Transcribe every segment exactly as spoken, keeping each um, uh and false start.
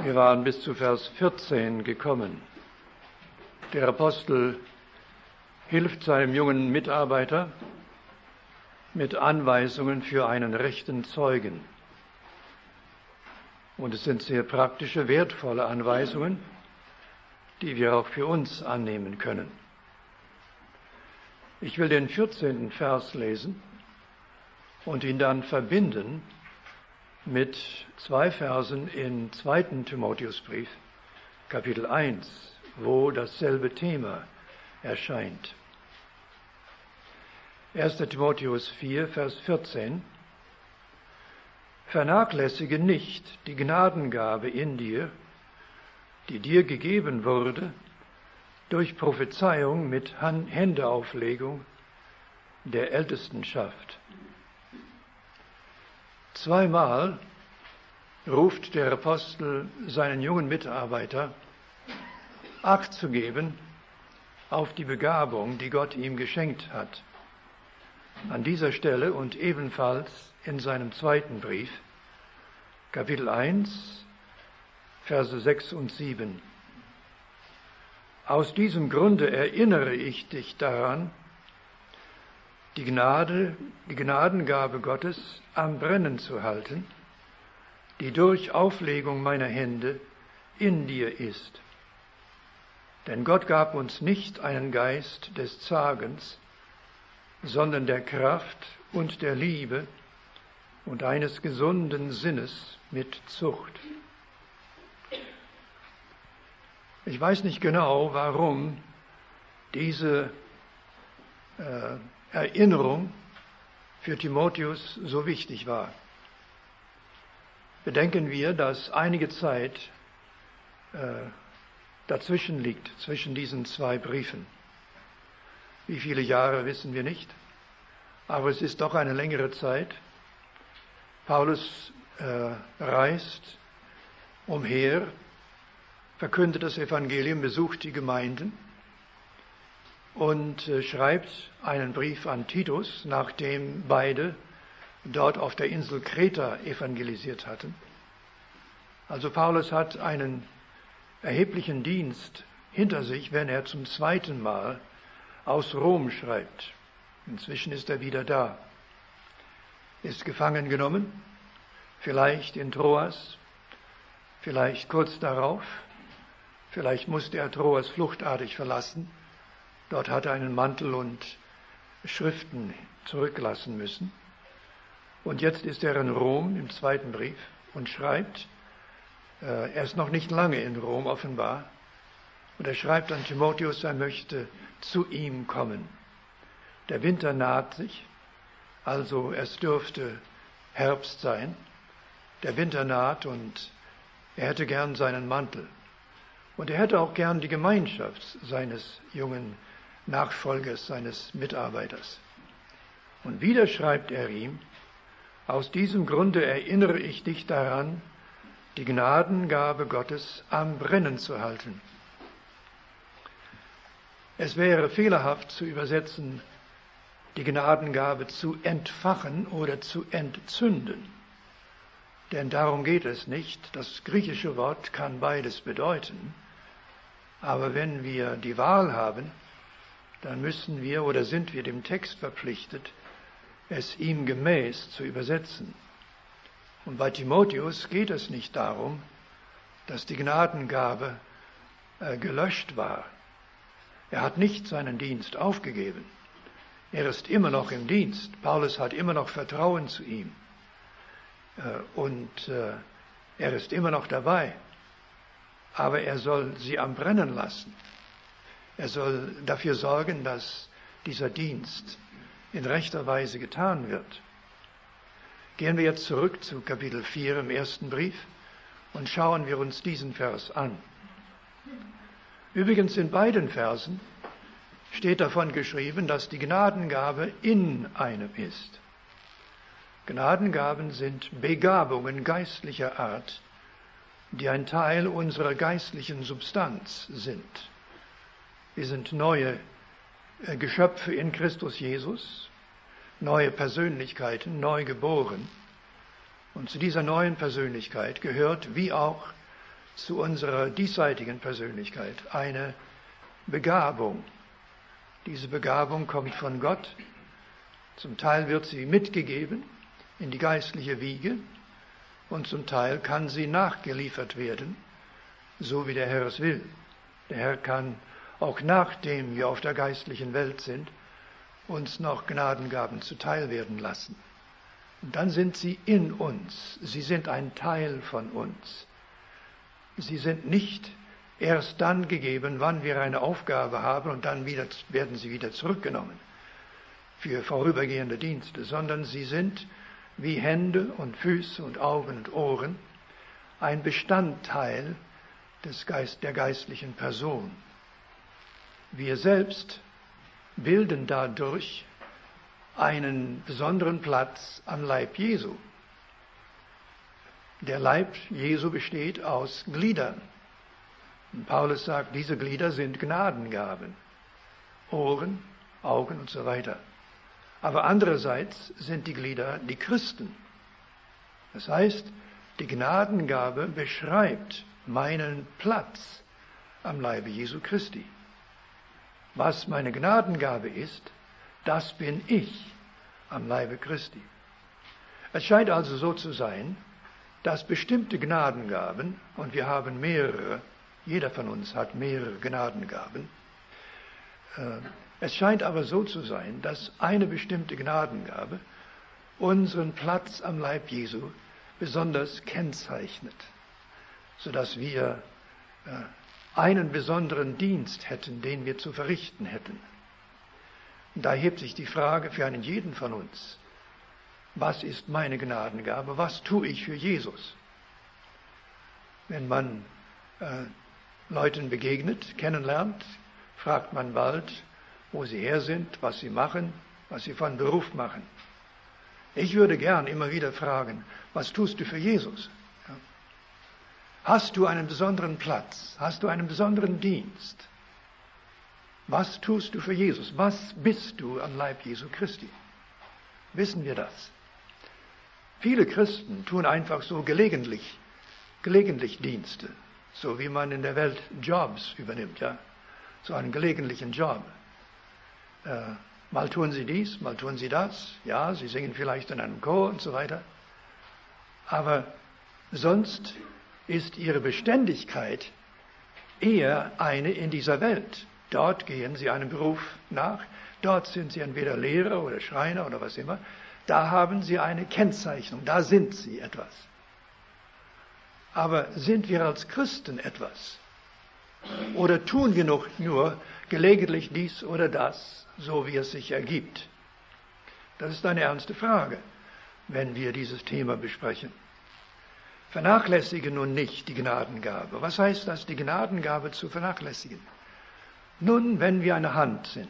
Wir waren bis zu Vers vierzehn gekommen. Der Apostel hilft seinem jungen Mitarbeiter mit Anweisungen für einen rechten Zeugen. Und es sind sehr praktische, wertvolle Anweisungen, die wir auch für uns annehmen können. Ich will den vierzehnten Vers lesen und ihn dann verbinden mit zwei Versen im zweiten Timotheusbrief, Kapitel eins, wo dasselbe Thema erscheint. erster Timotheus vier, Vers vierzehn. Vernachlässige nicht die Gnadengabe in dir, die dir gegeben wurde, durch Prophezeiung mit Händeauflegung der Ältestenschaft. Zweimal ruft der Apostel seinen jungen Mitarbeiter, Acht zu geben auf die Begabung, die Gott ihm geschenkt hat. An dieser Stelle und ebenfalls in seinem zweiten Brief, Kapitel eins, Verse sechs und sieben. Aus diesem Grunde erinnere ich dich daran, die Gnade, die Gnadengabe Gottes am Brennen zu halten, die durch Auflegung meiner Hände in dir ist. Denn Gott gab uns nicht einen Geist des Zagens, sondern der Kraft und der Liebe und eines gesunden Sinnes mit Zucht. Ich weiß nicht genau, warum diese äh, Erinnerung für Timotheus so wichtig war. Bedenken wir, dass einige Zeit äh, dazwischen liegt, zwischen diesen zwei Briefen. Wie viele Jahre wissen wir nicht, aber es ist doch eine längere Zeit. Paulus äh, reist umher, verkündet das Evangelium, besucht die Gemeinden und äh, schreibt einen Brief an Titus, nachdem beide dort auf der Insel Kreta evangelisiert hatten. Also Paulus hat einen erheblichen Dienst hinter sich, wenn er zum zweiten Mal aus Rom schreibt. Inzwischen ist er wieder da. Ist gefangen genommen, vielleicht in Troas, vielleicht kurz darauf, vielleicht musste er Troas fluchtartig verlassen. Dort hat er einen Mantel und Schriften zurücklassen müssen. Und jetzt ist er in Rom im zweiten Brief und schreibt, äh, er ist noch nicht lange in Rom offenbar, und er schreibt an Timotheus, er möchte zu ihm kommen. Der Winter naht sich, also es dürfte Herbst sein. Der Winter naht und er hätte gern seinen Mantel. Und er hätte auch gern die Gemeinschaft seines jungen Nachfolgers, seines Mitarbeiters. Und wieder schreibt er ihm, aus diesem Grunde erinnere ich dich daran, die Gnadengabe Gottes am Brennen zu halten. Es wäre fehlerhaft zu übersetzen, die Gnadengabe zu entfachen oder zu entzünden. Denn darum geht es nicht. Das griechische Wort kann beides bedeuten. Aber wenn wir die Wahl haben, dann müssen wir oder sind wir dem Text verpflichtet, es ihm gemäß zu übersetzen. Und bei Timotheus geht es nicht darum, dass die Gnadengabe äh, gelöscht war. Er hat nicht seinen Dienst aufgegeben. Er ist immer noch im Dienst. Paulus hat immer noch Vertrauen zu ihm. Äh, und äh, er ist immer noch dabei. Aber er soll sie am Brennen lassen. Er soll dafür sorgen, dass dieser Dienst in rechter Weise getan wird. Gehen wir jetzt zurück zu Kapitel vier im ersten Brief und schauen wir uns diesen Vers an. Übrigens in beiden Versen steht davon geschrieben, dass die Gnadengabe in einem ist. Gnadengaben sind Begabungen geistlicher Art, die ein Teil unserer geistlichen Substanz sind. Wir sind neue Geschöpfe in Christus Jesus, neue Persönlichkeiten, neu geboren. Und zu dieser neuen Persönlichkeit gehört, wie auch zu unserer diesseitigen Persönlichkeit eine Begabung. Diese Begabung kommt von Gott. Zum Teil wird sie mitgegeben in die geistliche Wiege und zum Teil kann sie nachgeliefert werden, so wie der Herr es will. Der Herr kann, auch nachdem wir auf der geistlichen Welt sind, uns noch Gnadengaben zuteil werden lassen. Und dann sind sie in uns. Sie sind ein Teil von uns. Sie sind nicht erst dann gegeben, wann wir eine Aufgabe haben und dann wieder, werden sie wieder zurückgenommen für vorübergehende Dienste, sondern sie sind wie Hände und Füße und Augen und Ohren ein Bestandteil des Geist, der geistlichen Person. Wir selbst bilden dadurch einen besonderen Platz am Leib Jesu. Der Leib Jesu besteht aus Gliedern. Und Paulus sagt, diese Glieder sind Gnadengaben. Ohren, Augen und so weiter. Aber andererseits sind die Glieder die Christen. Das heißt, die Gnadengabe beschreibt meinen Platz am Leibe Jesu Christi. Was meine Gnadengabe ist, das bin ich am Leibe Christi. Es scheint also so zu sein, dass bestimmte Gnadengaben, und wir haben mehrere, jeder von uns hat mehrere Gnadengaben, äh, es scheint aber so zu sein, dass eine bestimmte Gnadengabe unseren Platz am Leib Jesu besonders kennzeichnet, sodass wir äh, einen besonderen Dienst hätten, den wir zu verrichten hätten. Und da hebt sich die Frage für einen jeden von uns: Was ist meine Gnadengabe? Was tue ich für Jesus? Wenn man äh, Leuten begegnet, kennenlernt, fragt man bald, wo sie her sind, was sie machen, was sie von Beruf machen. Ich würde gern immer wieder fragen: Was tust du für Jesus? Ja. Hast du einen besonderen Platz? Hast du einen besonderen Dienst? Was tust du für Jesus? Was bist du am Leib Jesu Christi? Wissen wir das? Viele Christen tun einfach so gelegentlich, gelegentlich Dienste, so wie man in der Welt Jobs übernimmt, ja, so einen gelegentlichen Job. Äh, mal tun sie dies, mal tun sie das, ja, sie singen vielleicht in einem Chor und so weiter, aber sonst ist ihre Beständigkeit eher eine in dieser Welt. Dort gehen sie einem Beruf nach, dort sind sie entweder Lehrer oder Schreiner oder was immer. Da haben sie eine Kennzeichnung, da sind sie etwas. Aber sind wir als Christen etwas? Oder tun wir noch nur gelegentlich dies oder das, so wie es sich ergibt? Das ist eine ernste Frage, wenn wir dieses Thema besprechen. Vernachlässige nun nicht die Gnadengabe. Was heißt das, die Gnadengabe zu vernachlässigen? Nun, wenn wir eine Hand sind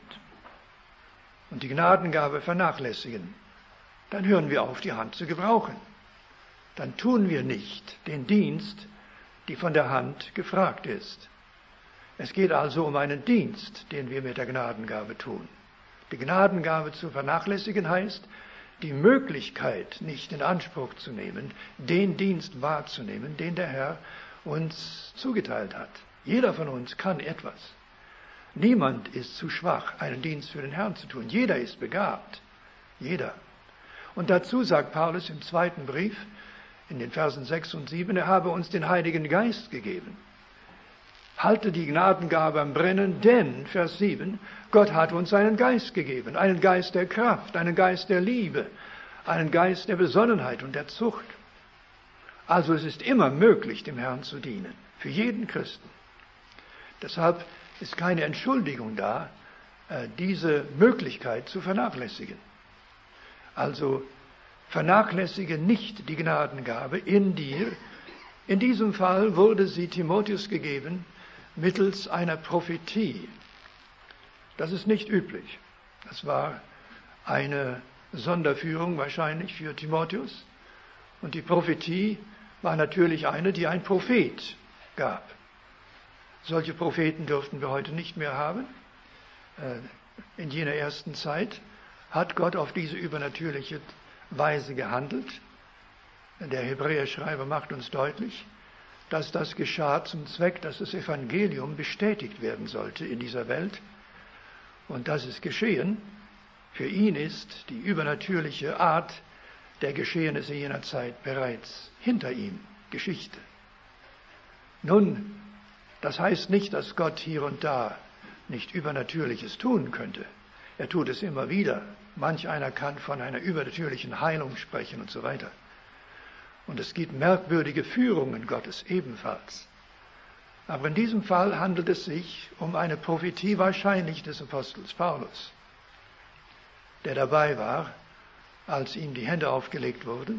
und die Gnadengabe vernachlässigen, dann hören wir auf, die Hand zu gebrauchen. Dann tun wir nicht den Dienst, die von der Hand gefragt ist. Es geht also um einen Dienst, den wir mit der Gnadengabe tun. Die Gnadengabe zu vernachlässigen heißt, die Möglichkeit nicht in Anspruch zu nehmen, den Dienst wahrzunehmen, den der Herr uns zugeteilt hat. Jeder von uns kann etwas. Niemand ist zu schwach, einen Dienst für den Herrn zu tun. Jeder ist begabt. Jeder. Und dazu sagt Paulus im zweiten Brief, in den Versen sechs und sieben, er habe uns den Heiligen Geist gegeben. Halte die Gnadengabe am Brennen, denn, Vers sieben, Gott hat uns einen Geist gegeben, einen Geist der Kraft, einen Geist der Liebe, einen Geist der Besonnenheit und der Zucht. Also es ist immer möglich, dem Herrn zu dienen, für jeden Christen. Deshalb ist keine Entschuldigung da, diese Möglichkeit zu vernachlässigen. Also vernachlässige nicht die Gnadengabe in dir. In diesem Fall wurde sie Timotheus gegeben mittels einer Prophetie. Das ist nicht üblich. Das war eine Sonderführung wahrscheinlich für Timotheus. Und die Prophetie war natürlich eine, die ein Prophet gab. Solche Propheten dürften wir heute nicht mehr haben. In jener ersten Zeit hat Gott auf diese übernatürliche Weise gehandelt. Der Hebräerschreiber macht uns deutlich, dass das geschah zum Zweck, dass das Evangelium bestätigt werden sollte in dieser Welt. Und das ist geschehen. Für ihn ist die übernatürliche Art der Geschehnisse jener Zeit bereits hinter ihm, Geschichte. Nun, das heißt nicht, dass Gott hier und da nicht Übernatürliches tun könnte. Er tut es immer wieder. Manch einer kann von einer übernatürlichen Heilung sprechen und so weiter. Und es gibt merkwürdige Führungen Gottes ebenfalls. Aber in diesem Fall handelt es sich um eine Prophetie wahrscheinlich des Apostels Paulus, der dabei war, als ihm die Hände aufgelegt wurden,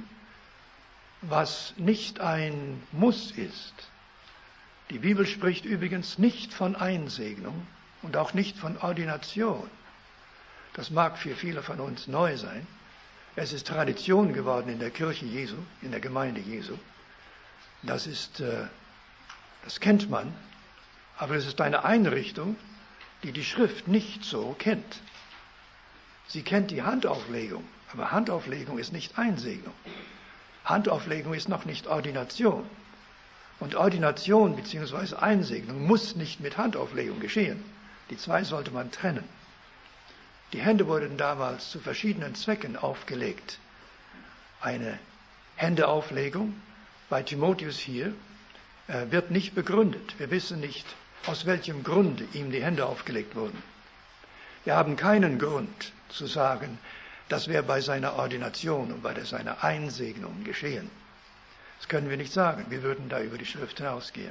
was nicht ein Muss ist. Die Bibel spricht übrigens nicht von Einsegnung und auch nicht von Ordination. Das mag für viele von uns neu sein. Es ist Tradition geworden in der Kirche Jesu, in der Gemeinde Jesu. Das ist, äh, das kennt man, aber es ist eine Einrichtung, die die Schrift nicht so kennt. Sie kennt die Handauflegung, aber Handauflegung ist nicht Einsegnung. Handauflegung ist noch nicht Ordination. Und Ordination bzw. Einsegnung muss nicht mit Handauflegung geschehen. Die zwei sollte man trennen. Die Hände wurden damals zu verschiedenen Zwecken aufgelegt. Eine Händeauflegung bei Timotheus hier äh, wird nicht begründet. Wir wissen nicht, aus welchem Grunde ihm die Hände aufgelegt wurden. Wir haben keinen Grund zu sagen, das wäre bei seiner Ordination und bei seiner Einsegnung geschehen. Das können wir nicht sagen. Wir würden da über die Schrift hinausgehen.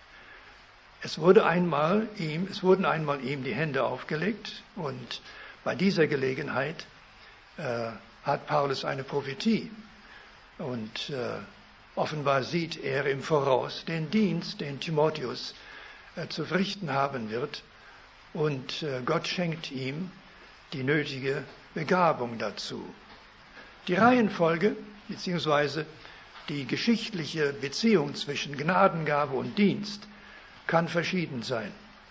Es wurde einmal ihm, es wurden einmal ihm die Hände aufgelegt und bei dieser Gelegenheit äh, hat Paulus eine Prophetie und äh, offenbar sieht er im Voraus den Dienst, den Timotheus äh, zu verrichten haben wird und äh, Gott schenkt ihm die nötige Begabung dazu. Die Reihenfolge bzw. die geschichtliche Beziehung zwischen Gnadengabe und Dienst kann verschieden sein.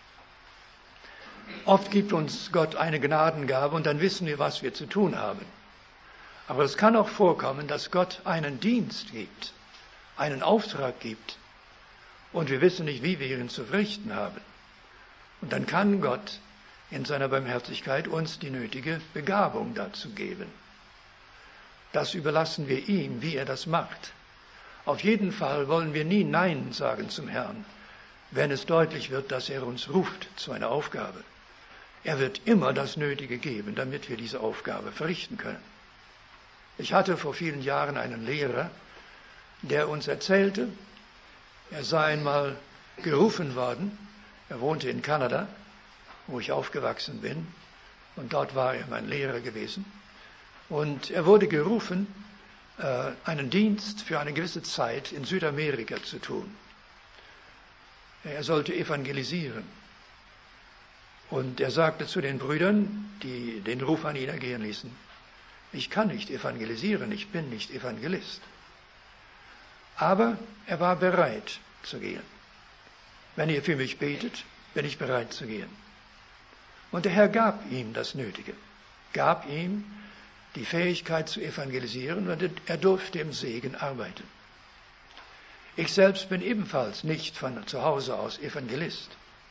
Oft gibt uns Gott eine Gnadengabe und dann wissen wir, was wir zu tun haben. Aber es kann auch vorkommen, dass Gott einen Dienst gibt, einen Auftrag gibt und wir wissen nicht, wie wir ihn zu verrichten haben. Und dann kann Gott in seiner Barmherzigkeit uns die nötige Begabung dazu geben. Das überlassen wir ihm, wie er das macht. Auf jeden Fall wollen wir nie Nein sagen zum Herrn, wenn es deutlich wird, dass er uns ruft zu einer Aufgabe. Er wird immer das Nötige geben, damit wir diese Aufgabe verrichten können. Ich hatte vor vielen Jahren einen Lehrer, der uns erzählte, er sei einmal gerufen worden, er wohnte in Kanada, wo ich aufgewachsen bin, und dort war er mein Lehrer gewesen. Und er wurde gerufen, einen Dienst für eine gewisse Zeit in Südamerika zu tun. Er sollte evangelisieren. Und er sagte zu den Brüdern, die den Ruf an ihn ergehen ließen, ich kann nicht evangelisieren, ich bin nicht Evangelist. Aber er war bereit zu gehen. Wenn ihr für mich betet, bin ich bereit zu gehen. Und der Herr gab ihm das Nötige, gab ihm die Fähigkeit zu evangelisieren und er durfte im Segen arbeiten. Ich selbst bin ebenfalls nicht von zu Hause aus Evangelist.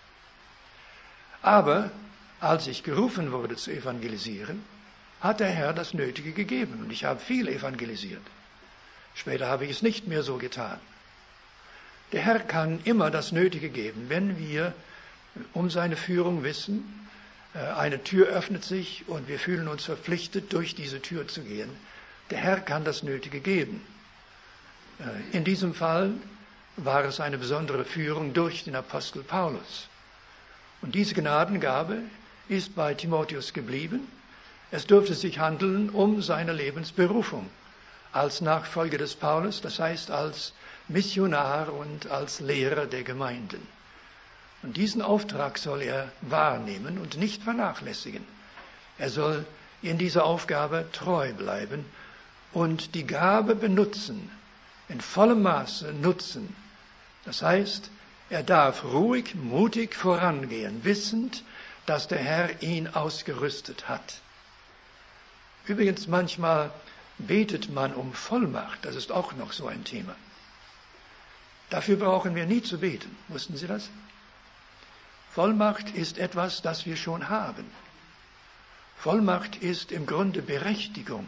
Aber als ich gerufen wurde zu evangelisieren, hat der Herr das Nötige gegeben und ich habe viel evangelisiert. Später habe ich es nicht mehr so getan. Der Herr kann immer das Nötige geben, wenn wir um seine Führung wissen, eine Tür öffnet sich und wir fühlen uns verpflichtet, durch diese Tür zu gehen. Der Herr kann das Nötige geben. In diesem Fall war es eine besondere Führung durch den Apostel Paulus. Und diese Gnadengabe ist bei Timotheus geblieben. Es dürfte sich handeln um seine Lebensberufung als Nachfolger des Paulus, das heißt als Missionar und als Lehrer der Gemeinden. Und diesen Auftrag soll er wahrnehmen und nicht vernachlässigen. Er soll in dieser Aufgabe treu bleiben und die Gabe benutzen, in vollem Maße nutzen. Das heißt, er darf ruhig, mutig vorangehen, wissend, dass der Herr ihn ausgerüstet hat. Übrigens, manchmal betet man um Vollmacht, das ist auch noch so ein Thema. Dafür brauchen wir nie zu beten. Wussten Sie das? Vollmacht ist etwas, das wir schon haben. Vollmacht ist im Grunde Berechtigung.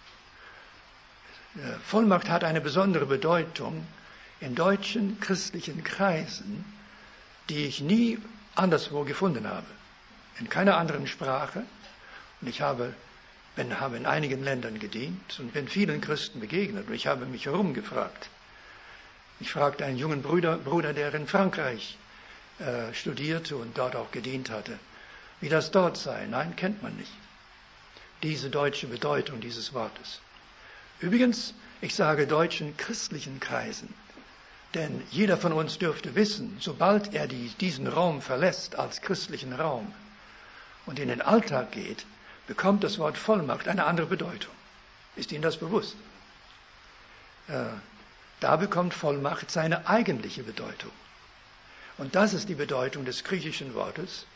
Vollmacht hat eine besondere Bedeutung in deutschen christlichen Kreisen, die ich nie anderswo gefunden habe. In keiner anderen Sprache. Und ich habe, bin, habe in einigen Ländern gedient und bin vielen Christen begegnet. Und ich habe mich herumgefragt. Ich fragte einen jungen Bruder, Bruder der in Frankreich äh, studierte und dort auch gedient hatte, wie das dort sei. Nein, kennt man nicht. Diese deutsche Bedeutung dieses Wortes. Übrigens, ich sage deutschen christlichen Kreisen, denn jeder von uns dürfte wissen, sobald er die, diesen Raum verlässt als christlichen Raum und in den Alltag geht, bekommt das Wort Vollmacht eine andere Bedeutung. Ist Ihnen das bewusst? Äh, da bekommt Vollmacht seine eigentliche Bedeutung. Und das ist die Bedeutung des griechischen Wortes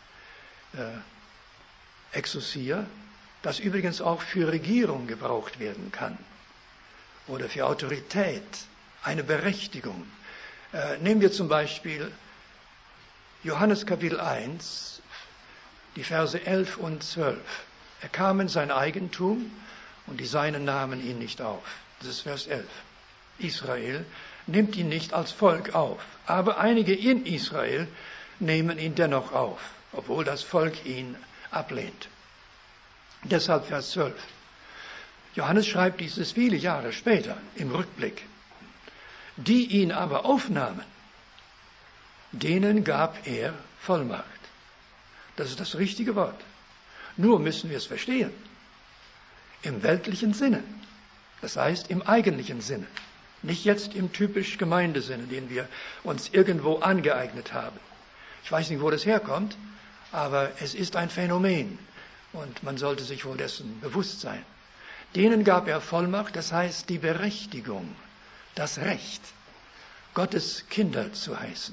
äh, Exousia, das übrigens auch für Regierung gebraucht werden kann. Oder für Autorität, eine Berechtigung. Äh, nehmen wir zum Beispiel Johannes Kapitel eins, die Verse elf und zwölf. Er kam in sein Eigentum und die Seinen nahmen ihn nicht auf. Das ist Vers elf. Israel nimmt ihn nicht als Volk auf, aber einige in Israel nehmen ihn dennoch auf, obwohl das Volk ihn ablehnt. Deshalb Vers zwölf. Johannes schreibt dieses viele Jahre später im Rückblick. Die ihn aber aufnahmen, denen gab er Vollmacht. Das ist das richtige Wort. Nur müssen wir es verstehen. Im weltlichen Sinne. Das heißt im eigentlichen Sinne. Nicht jetzt im typisch Gemeindesinne, den wir uns irgendwo angeeignet haben. Ich weiß nicht, wo das herkommt, aber es ist ein Phänomen und man sollte sich wohl dessen bewusst sein. Denen gab er Vollmacht, das heißt die Berechtigung, das Recht, Gottes Kinder zu heißen.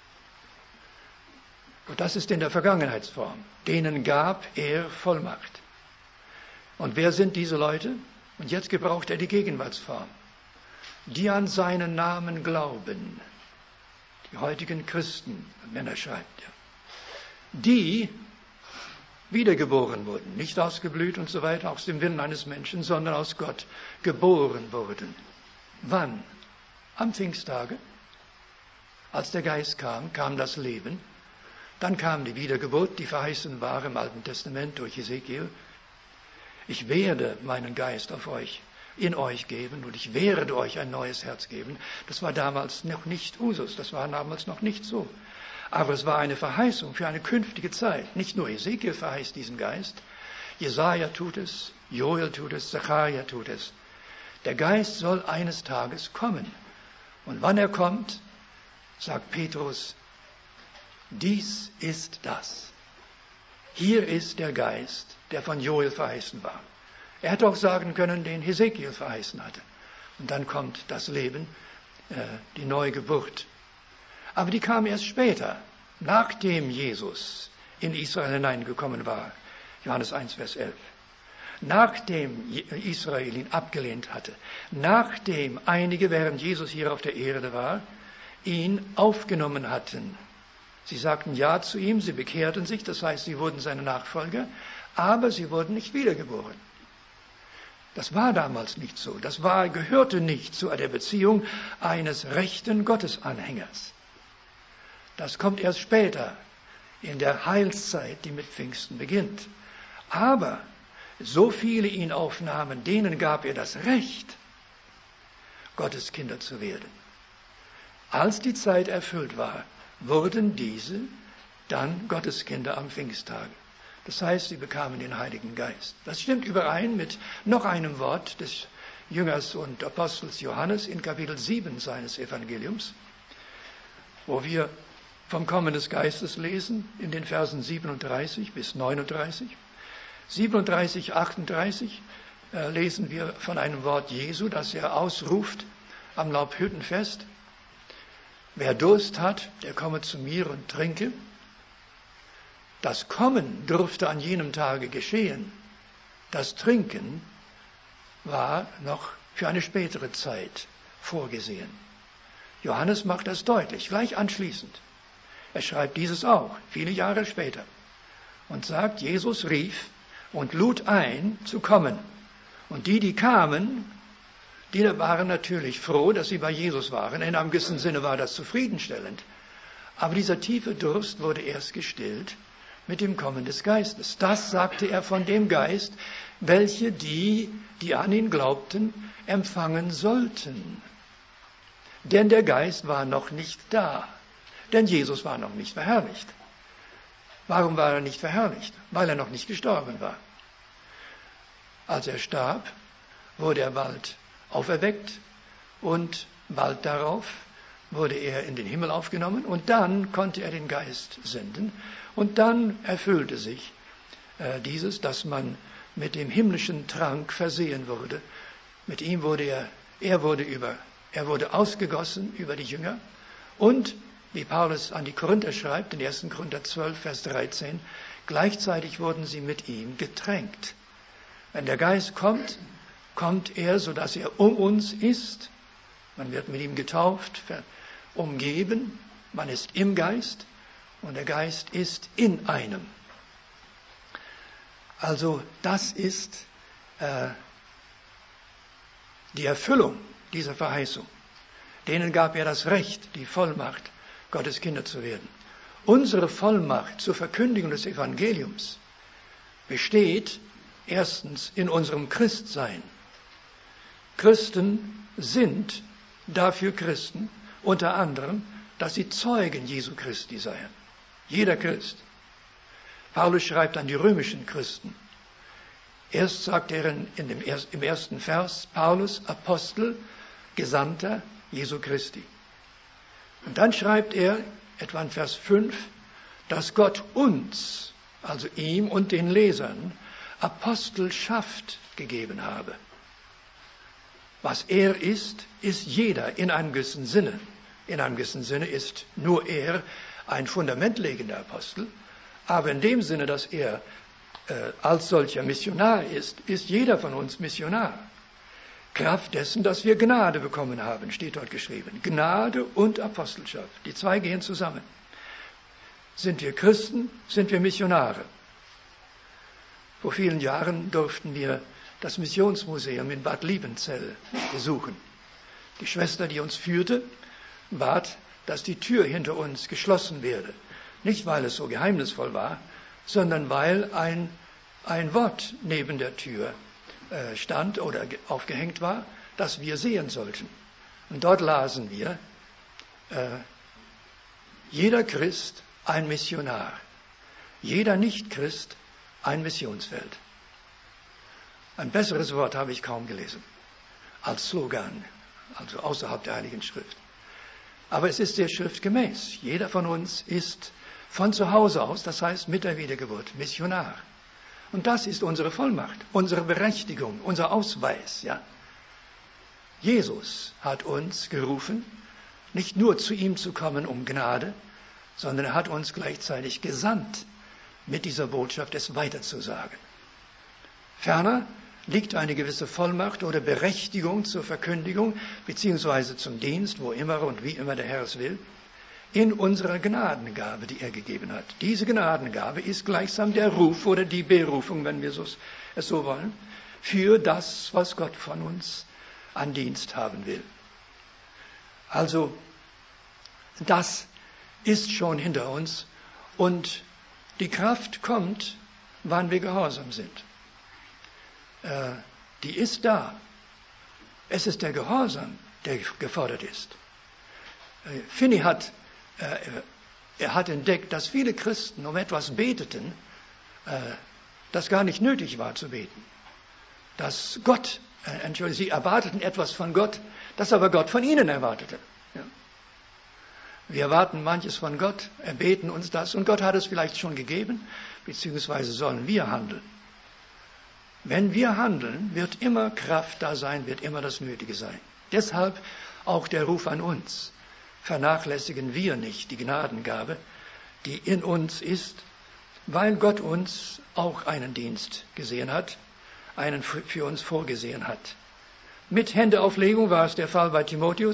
Und das ist in der Vergangenheitsform. Denen gab er Vollmacht. Und wer sind diese Leute? Und jetzt gebraucht er die Gegenwartsform. Die an seinen Namen glauben. Die heutigen Christen, Männer schreibt er. Die wiedergeboren wurden. Nicht ausgeblüht und so weiter, aus dem Willen eines Menschen, sondern aus Gott geboren wurden. Wann? Am Pfingsttage. Als der Geist kam, kam das Leben. Dann kam die Wiedergeburt, die verheißen war im Alten Testament durch Hesekiel. Ich werde meinen Geist auf euch, in euch geben und ich werde euch ein neues Herz geben. Das war damals noch nicht Usus, das war damals noch nicht so. Aber es war eine Verheißung für eine künftige Zeit. Nicht nur Hesekiel verheißt diesen Geist, Jesaja tut es, Joel tut es, Zacharia tut es. Der Geist soll eines Tages kommen. Und wann er kommt, sagt Petrus, dies ist das. Hier ist der Geist, der von Joel verheißen war. Er hätte auch sagen können, den Hesekiel verheißen hatte. Und dann kommt das Leben, äh, die neue Geburt. Aber die kam erst später, nachdem Jesus in Israel hineingekommen war. Johannes eins, Vers elf. Nachdem Israel ihn abgelehnt hatte, nachdem einige, während Jesus hier auf der Erde war, ihn aufgenommen hatten. Sie sagten Ja zu ihm, sie bekehrten sich, das heißt, sie wurden seine Nachfolger, aber sie wurden nicht wiedergeboren. Das war damals nicht so. Das war, gehörte nicht zu der Beziehung eines rechten Gottesanhängers. Das kommt erst später, in der Heilszeit, die mit Pfingsten beginnt. Aber so viele ihn aufnahmen, denen gab er das Recht, Gottes Kinder zu werden. Als die Zeit erfüllt war, wurden diese dann Gottes Kinder am Pfingsttag. Das heißt, sie bekamen den Heiligen Geist. Das stimmt überein mit noch einem Wort des Jüngers und Apostels Johannes in Kapitel sieben seines Evangeliums, wo wir vom Kommen des Geistes lesen, in den Versen siebenunddreißig bis neununddreißig. siebenunddreißig, achtunddreißig äh, lesen wir von einem Wort Jesu, das er ausruft am Laubhüttenfest. Wer Durst hat, der komme zu mir und trinke. Das Kommen durfte an jenem Tage geschehen. Das Johannes macht das deutlich, gleich anschließend. Er schreibt dieses auch, viele Jahre später, und sagt, Jesus rief und lud ein, zu kommen. Und die, die kamen, die waren natürlich froh, dass sie bei Jesus waren. In einem gewissen Sinne war das zufriedenstellend. Aber dieser tiefe Durst wurde erst gestillt mit dem Kommen des Geistes. Das sagte er von dem Geist, welche die, die an ihn glaubten, empfangen sollten. Denn der Geist war noch nicht da. Denn Jesus war noch nicht verherrlicht. Warum war er nicht verherrlicht? Weil er noch nicht gestorben war. Als er starb, wurde er bald auferweckt und bald darauf wurde er in den Himmel aufgenommen und dann konnte er den Geist senden und dann erfüllte sich äh, dieses, dass man mit dem himmlischen Trank versehen wurde. Mit ihm wurde er, er wurde über, er wurde ausgegossen über die Jünger und, wie Paulus an die Korinther schreibt, in ersten Korinther zwölf, Vers dreizehn, gleichzeitig wurden sie mit ihm getränkt. Wenn der Geist kommt, kommt er, sodass er um uns ist. Man wird mit ihm getauft, umgeben, man ist im Geist und der Geist ist in einem. Also das ist äh, die Erfüllung dieser Verheißung. Denen gab er das Recht, die Vollmacht, Gottes Kinder zu werden. Unsere Vollmacht zur Verkündigung des Evangeliums besteht erstens in unserem Christsein. Christen sind dafür Christen, unter anderem, dass sie Zeugen Jesu Christi seien. Jeder Christ. Paulus schreibt an die römischen Christen. Erst sagt er in, in dem, im ersten Vers, Paulus, Apostel, Gesandter Jesu Christi. Und dann schreibt er, etwa in Vers fünf, dass Gott uns, also ihm und den Lesern, Apostelschaft gegeben habe. Was er ist, ist jeder in einem gewissen Sinne. In einem gewissen Sinne ist nur er ein fundamentlegender Apostel, aber in dem Sinne, dass er äh, als solcher Missionar ist, ist jeder von uns Missionar. Kraft dessen, dass wir Gnade bekommen haben, steht dort geschrieben. Gnade und Apostelschaft, die zwei gehen zusammen. Sind wir Christen, sind wir Missionare. Vor vielen Jahren durften wir das Missionsmuseum in Bad Liebenzell besuchen. Die Schwester, die uns führte, bat, dass die Tür hinter uns geschlossen werde. Nicht, weil es so geheimnisvoll war, sondern weil ein, ein Wort neben der Tür äh, stand oder aufgehängt war, das wir sehen sollten. Und dort lasen wir, äh, jeder Christ ein Missionar, jeder Nicht-Christ ein Missionsfeld. Ein besseres Wort habe ich kaum gelesen als Slogan, also außerhalb der Heiligen Schrift. Aber es ist sehr schriftgemäß. Jeder von uns ist von zu Hause aus, das heißt mit der Wiedergeburt, Missionar. Und das ist unsere Vollmacht, unsere Berechtigung, unser Ausweis. Ja? Jesus hat uns gerufen, nicht nur zu ihm zu kommen um Gnade, sondern er hat uns gleichzeitig gesandt, mit dieser Botschaft es weiterzusagen. Ferner liegt eine gewisse Vollmacht oder Berechtigung zur Verkündigung beziehungsweise zum Dienst, wo immer und wie immer der Herr es will, in unserer Gnadengabe, die er gegeben hat. Diese Gnadengabe ist gleichsam der Ruf oder die Berufung, wenn wir es so wollen, für das, was Gott von uns an Dienst haben will. Also, das ist schon hinter uns und die Kraft kommt, wann wir gehorsam sind. Äh, die ist da. Es ist der Gehorsam, der gefordert ist. Äh, Finney hat, äh, er hat entdeckt, dass viele Christen um etwas beteten, äh, das gar nicht nötig war zu beten. Dass Gott, äh, Entschuldigung, sie erwarteten etwas von Gott, das aber Gott von ihnen erwartete. Ja. Wir erwarten manches von Gott, erbeten uns das und Gott hat es vielleicht schon gegeben, beziehungsweise sollen wir handeln. Wenn wir handeln, wird immer Kraft da sein, wird immer das Nötige sein. Deshalb auch der Ruf an uns. Vernachlässigen wir nicht die Gnadengabe, die in uns ist, weil Gott uns auch einen Dienst gesehen hat, einen für uns vorgesehen hat. Mit Händeauflegung war es der Fall bei Timotheus.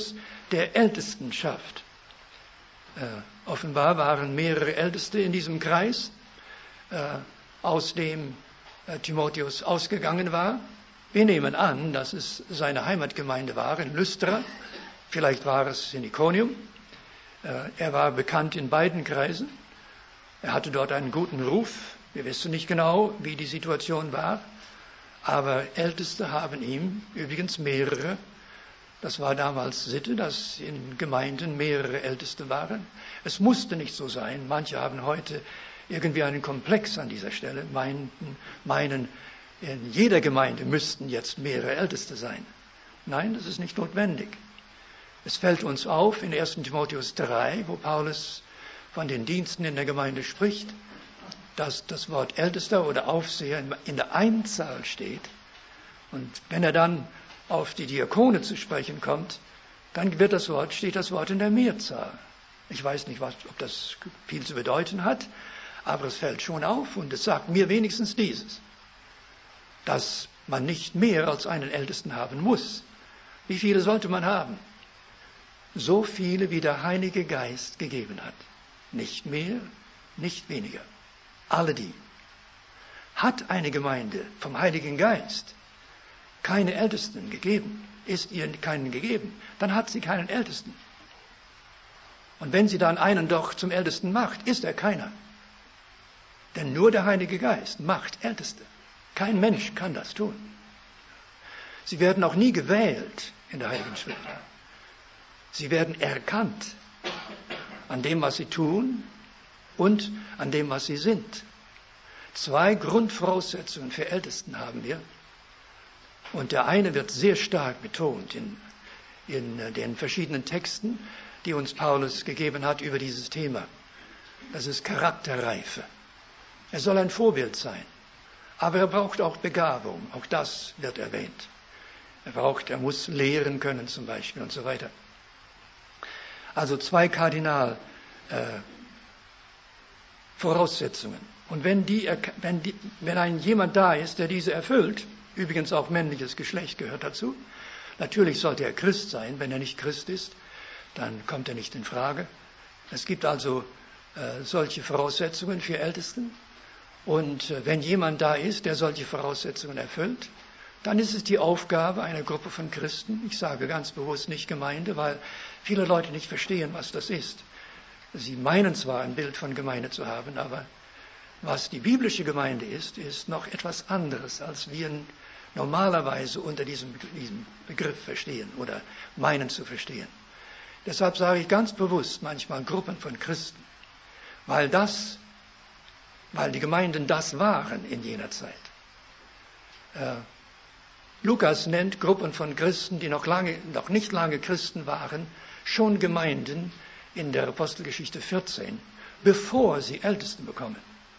der Ältestenschaft. Äh, offenbar waren mehrere Älteste in diesem Kreis, äh, aus dem äh, Timotheus ausgegangen war. Wir nehmen an, dass es seine Heimatgemeinde war in Lystra, vielleicht war es in Ikonium. Äh, er war bekannt in beiden Kreisen. Er hatte dort einen guten Ruf. Wir wissen nicht genau, wie die Situation war, aber Älteste haben ihm, übrigens mehrere, das war damals Sitte, dass in Gemeinden mehrere Älteste waren. Es musste nicht so sein. Manche haben heute irgendwie einen Komplex an dieser Stelle, meinen, meinen, in jeder Gemeinde müssten jetzt mehrere Älteste sein. Nein, das ist nicht notwendig. Es fällt uns auf in ersten Timotheus drei, wo Paulus von den Diensten in der Gemeinde spricht, dass das Wort Ältester oder Aufseher in der Einzahl steht. Und wenn er dann auf die Diakone zu sprechen kommt, dann wird das Wort, steht das Wort in der Mehrzahl. Ich weiß nicht, was, ob das viel zu bedeuten hat, aber es fällt schon auf und es sagt mir wenigstens dieses, dass man nicht mehr als einen Ältesten haben muss. Wie viele sollte man haben? So viele, wie der Heilige Geist gegeben hat. Nicht mehr, nicht weniger. Alle die. Hat eine Gemeinde vom Heiligen Geist keine Ältesten gegeben, ist ihr keinen gegeben, dann hat sie keinen Ältesten. Und wenn sie dann einen doch zum Ältesten macht, ist er keiner. Denn nur der Heilige Geist macht Älteste. Kein Mensch kann das tun. Sie werden auch nie gewählt in der Heiligen Schrift. Sie werden erkannt an dem, was sie tun und an dem, was sie sind. Zwei Grundvoraussetzungen für Ältesten haben wir. Und der eine wird sehr stark betont in, in den verschiedenen Texten, die uns Paulus gegeben hat über dieses Thema. Das ist Charakterreife. Er soll ein Vorbild sein. Aber er braucht auch Begabung. Auch das wird erwähnt. Er braucht, er muss lehren können zum Beispiel und so weiter. Also zwei Kardinal äh, Voraussetzungen. Und wenn, die, wenn, die, wenn ein jemand da ist, der diese erfüllt, übrigens auch männliches Geschlecht gehört dazu, natürlich sollte er Christ sein. Wenn er nicht Christ ist, dann kommt er nicht in Frage. Es gibt also äh, solche Voraussetzungen für Ältesten. Und äh, wenn jemand da ist, der solche Voraussetzungen erfüllt, dann ist es die Aufgabe einer Gruppe von Christen, ich sage ganz bewusst nicht Gemeinde, weil viele Leute nicht verstehen, was das ist. Sie meinen zwar ein Bild von Gemeinde zu haben, aber was die biblische Gemeinde ist, ist noch etwas anderes, als wir normalerweise unter diesem, diesem Begriff verstehen oder meinen zu verstehen. Deshalb sage ich ganz bewusst manchmal Gruppen von Christen, weil das, weil die Gemeinden das waren in jener Zeit. Äh, Lukas nennt Gruppen von Christen, die noch, lange, noch nicht lange Christen waren, schon Gemeinden in der Apostelgeschichte vierzehn, bevor sie Ältesten bekommen.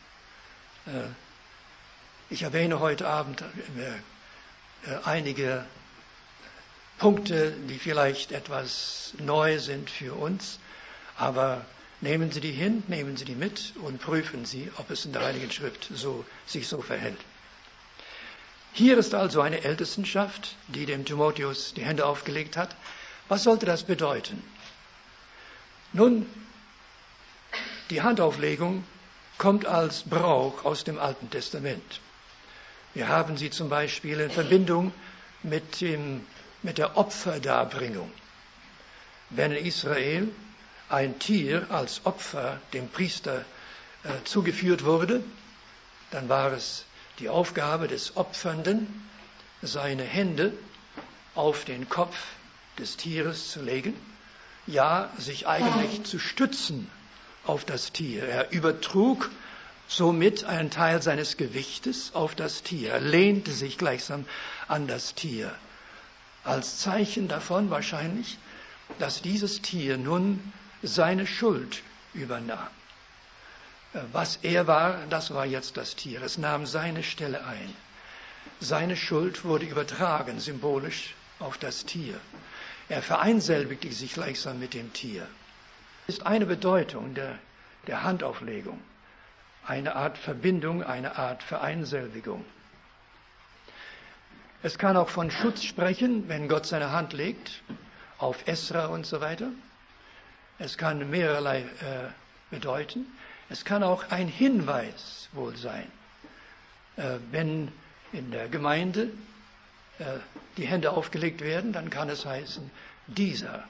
Ich erwähne heute Abend einige Punkte, die vielleicht etwas neu sind für uns, aber nehmen Sie die hin, nehmen Sie die mit und prüfen Sie, ob es in der Heiligen Schrift so, sich so verhält. Hier ist also eine Ältestenschaft, die dem Timotheus die Hände aufgelegt hat. Was sollte das bedeuten? Nun, die Handauflegung kommt als Brauch aus dem Alten Testament. Wir haben sie zum Beispiel in Verbindung mit, dem, mit der Opferdarbringung. Wenn in Israel ein Tier als Opfer dem Priester äh, zugeführt wurde, dann war es die Aufgabe des Opfernden, seine Hände auf den Kopf des Tieres zu legen, ja, sich eigentlich zu stützen auf das Tier. Er übertrug somit einen Teil seines Gewichtes auf das Tier. Er lehnte sich gleichsam an das Tier. Als Zeichen davon wahrscheinlich, dass dieses Tier nun seine Schuld übernahm. Was er war, das war jetzt das Tier. Es nahm seine Stelle ein. Seine Schuld wurde übertragen, symbolisch, auf das Tier. Er vereinselbigte sich gleichsam mit dem Tier. Das ist eine Bedeutung der, der Handauflegung. Eine Art Verbindung, eine Art Vereinselbigung. Es kann auch von Schutz sprechen, wenn Gott seine Hand legt auf Esra und so weiter. Es kann mehrerlei äh, bedeuten. Es kann auch ein Hinweis wohl sein. Äh, wenn in der Gemeinde äh, die Hände aufgelegt werden, dann kann es heißen, dieser.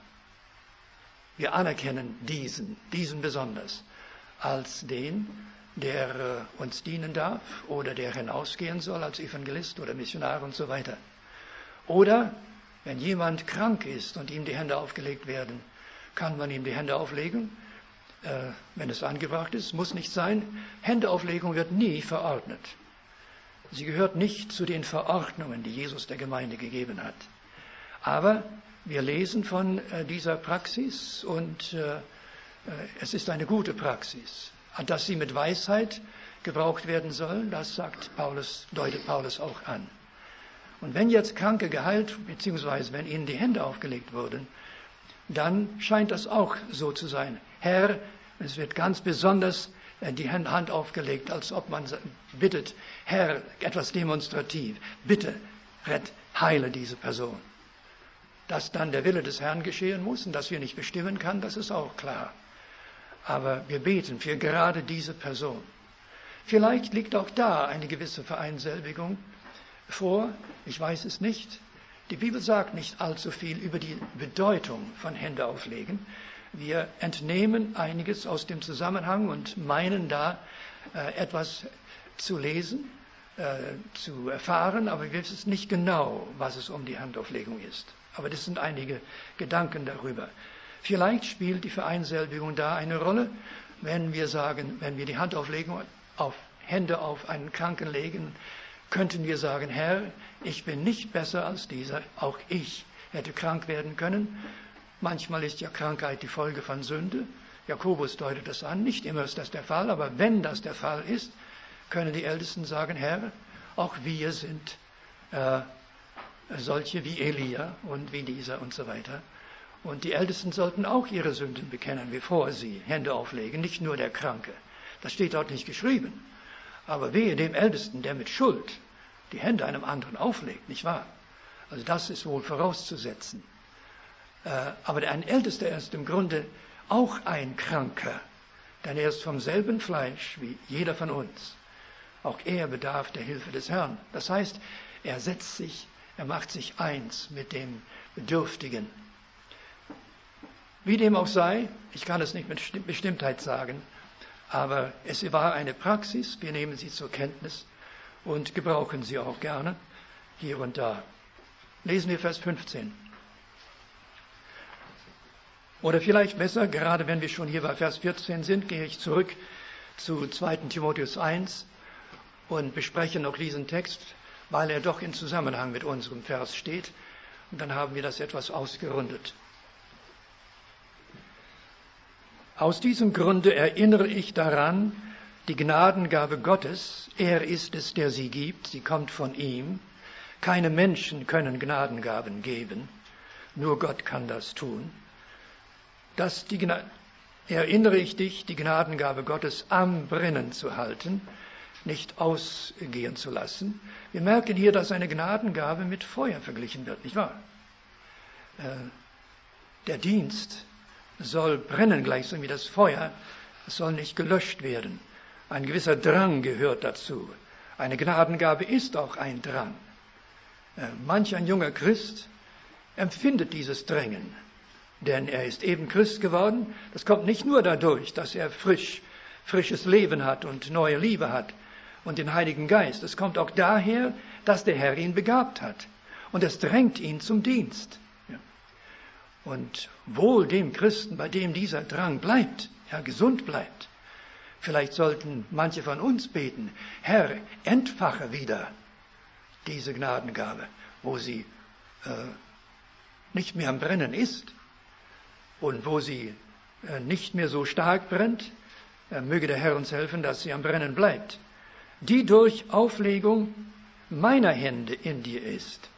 Wir anerkennen diesen, diesen besonders, als den, der äh, uns dienen darf oder der hinausgehen soll als Evangelist oder Missionar und so weiter. Oder wenn jemand krank ist und ihm die Hände aufgelegt werden, kann man ihm die Hände auflegen, äh, wenn es angebracht ist, muss nicht sein. Händeauflegung wird nie verordnet. Sie gehört nicht zu den Verordnungen, die Jesus der Gemeinde gegeben hat. Aber wir lesen von äh, dieser Praxis und äh, äh, es ist eine gute Praxis. Dass sie mit Weisheit gebraucht werden soll, das sagt Paulus, deutet Paulus auch an. Und wenn jetzt Kranke geheilt, beziehungsweise wenn ihnen die Hände aufgelegt wurden, dann scheint das auch so zu sein. Herr, es wird ganz besonders die Hand aufgelegt, als ob man bittet, Herr, etwas demonstrativ, bitte, rett, heile diese Person. Dass dann der Wille des Herrn geschehen muss und dass wir nicht bestimmen können, das ist auch klar. Aber wir beten für gerade diese Person. Vielleicht liegt auch da eine gewisse Vereinselbigung vor, ich weiß es nicht. Die Bibel sagt nicht allzu viel über die Bedeutung von Hände auflegen. Wir entnehmen einiges aus dem Zusammenhang und meinen da äh, etwas zu lesen, äh, zu erfahren, aber wir wissen nicht genau, was es um die Handauflegung ist. Aber das sind einige Gedanken darüber. Vielleicht spielt die Vereinselbigung da eine Rolle, wenn wir sagen, wenn wir die Handauflegung auf Hände auf einen Kranken legen, könnten wir sagen, Herr, ich bin nicht besser als dieser, auch ich hätte krank werden können. Manchmal ist ja Krankheit die Folge von Sünde. Jakobus deutet das an, nicht immer ist das der Fall, aber wenn das der Fall ist, können die Ältesten sagen, Herr, auch wir sind äh, solche wie Elia und wie dieser und so weiter. Und die Ältesten sollten auch ihre Sünden bekennen, bevor sie Hände auflegen, nicht nur der Kranke. Das steht dort nicht geschrieben. Aber wehe dem Ältesten, der mit Schuld die Hände einem anderen auflegt, nicht wahr? Also das ist wohl vorauszusetzen. Äh, aber ein Ältester ist im Grunde auch ein Kranker, denn er ist vom selben Fleisch wie jeder von uns. Auch er bedarf der Hilfe des Herrn. Das heißt, er setzt sich, er macht sich eins mit dem Bedürftigen. Wie dem auch sei, ich kann es nicht mit Bestimmtheit sagen, aber es war eine Praxis, wir nehmen sie zur Kenntnis und gebrauchen sie auch gerne hier und da. Lesen wir Vers fünfzehn. Oder vielleicht besser, gerade wenn wir schon hier bei Vers vierzehn sind, gehe ich zurück zu zweiten Timotheus eins und bespreche noch diesen Text, weil er doch in Zusammenhang mit unserem Vers steht. Und dann haben wir das etwas ausgerundet. Aus diesem Grunde erinnere ich daran, die Gnadengabe Gottes, er ist es, der sie gibt, sie kommt von ihm. Keine Menschen können Gnadengaben geben, nur Gott kann das tun. Dass die Gna- erinnere ich dich, die Gnadengabe Gottes am Brennen zu halten, nicht ausgehen zu lassen. Wir merken hier, dass eine Gnadengabe mit Feuer verglichen wird, nicht wahr? Äh, der Dienst soll brennen, gleich so wie das Feuer. Es soll nicht gelöscht werden. Ein gewisser Drang gehört dazu. Eine Gnadengabe ist auch ein Drang. Äh, manch ein junger Christ empfindet dieses Drängen, denn er ist eben Christ geworden. Das kommt nicht nur dadurch, dass er frisch, frisches Leben hat und neue Liebe hat und den Heiligen Geist. Es kommt auch daher, dass der Herr ihn begabt hat. Und es drängt ihn zum Dienst. Und wohl dem Christen, bei dem dieser Drang bleibt, ja, gesund bleibt. Vielleicht sollten manche von uns beten, Herr, entfache wieder diese Gnadengabe, wo sie äh, nicht mehr am Brennen ist und wo sie äh, nicht mehr so stark brennt, äh, möge der Herr uns helfen, dass sie am Brennen bleibt, die durch Auflegung meiner Hände in dir ist.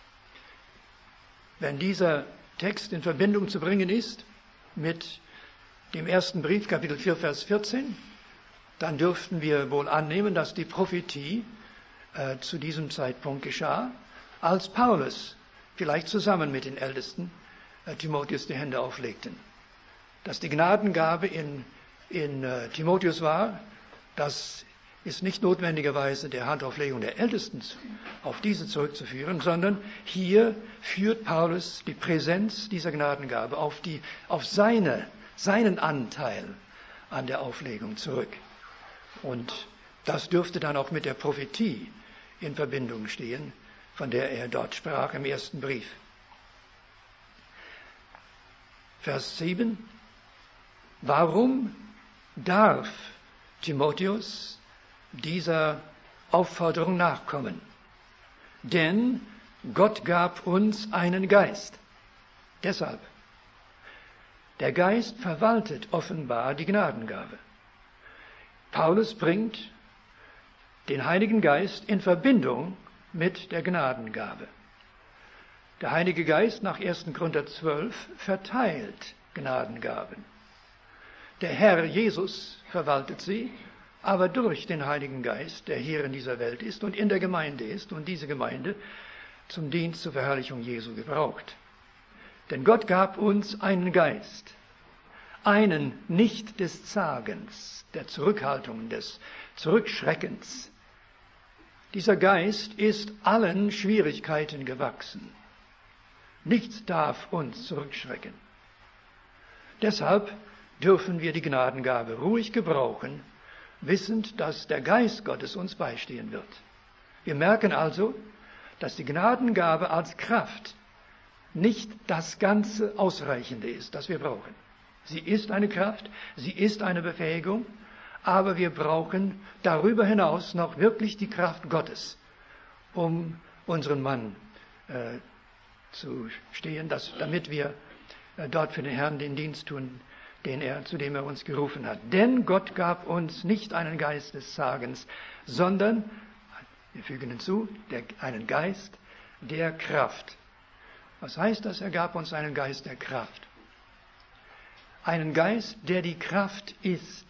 Wenn dieser Text in Verbindung zu bringen ist mit dem ersten Brief, Kapitel vier, Vers vierzehn, dann dürften wir wohl annehmen, dass die Prophetie äh, zu diesem Zeitpunkt geschah, als Paulus, vielleicht zusammen mit den Ältesten, äh, Timotheus die Hände auflegten. Dass die Gnadengabe in, in äh, Timotheus war, das ist nicht notwendigerweise der Handauflegung der Ältesten auf diese zurückzuführen, sondern hier führt Paulus die Präsenz dieser Gnadengabe auf, die, auf seine, seinen Anteil an der Auflegung zurück. Und das dürfte dann auch mit der Prophetie in Verbindung stehen, von der er dort sprach im ersten Brief. Vers sieben. Warum darf Timotheus dieser Aufforderung nachkommen? Denn Gott gab uns einen Geist. Deshalb. Der Geist verwaltet offenbar die Gnadengabe. Paulus bringt den Heiligen Geist in Verbindung mit der Gnadengabe. Der Heilige Geist nach ersten Korinther zwölf verteilt Gnadengaben. Der Herr Jesus verwaltet sie, aber durch den Heiligen Geist, der hier in dieser Welt ist und in der Gemeinde ist und diese Gemeinde zum Dienst zur Verherrlichung Jesu gebraucht. Denn Gott gab uns einen Geist, einen nicht des Zagens, der Zurückhaltung, des Zurückschreckens. Dieser Geist ist allen Schwierigkeiten gewachsen. Nichts darf uns zurückschrecken. Deshalb dürfen wir die Gnadengabe ruhig gebrauchen, wissend, dass der Geist Gottes uns beistehen wird. Wir merken also, dass die Gnadengabe als Kraft nicht das ganze Ausreichende ist, das wir brauchen. Sie ist eine Kraft, sie ist eine Befähigung, aber wir brauchen darüber hinaus noch wirklich die Kraft Gottes, um unseren Mann äh, zu stehen, dass, damit wir äh, dort für den Herrn den Dienst tun, den er, zu dem er uns gerufen hat. Denn Gott gab uns nicht einen Geist des Zagens, sondern, wir fügen hinzu, der, einen Geist der Kraft. Was heißt das? Er gab uns einen Geist der Kraft. Einen Geist, der die Kraft ist.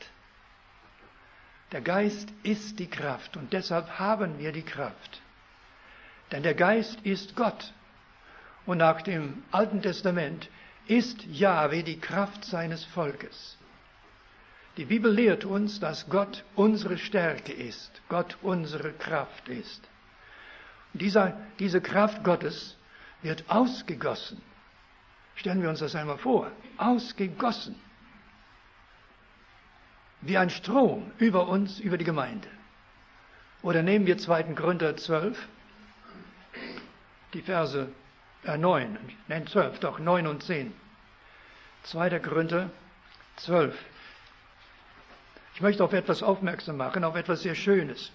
Der Geist ist die Kraft und deshalb haben wir die Kraft. Denn der Geist ist Gott. Und nach dem Alten Testament ist Jahwe die Kraft seines Volkes. Die Bibel lehrt uns, dass Gott unsere Stärke ist, Gott unsere Kraft ist. Und dieser, diese Kraft Gottes wird ausgegossen. Stellen wir uns das einmal vor, ausgegossen. Wie ein Strom über uns, über die Gemeinde. Oder nehmen wir zweiten Korinther zwölf, die Verse äh, neun, nein zwölf, doch neun und zehn. zweiten Korinther zwölf. Ich möchte auf etwas aufmerksam machen, auf etwas sehr Schönes.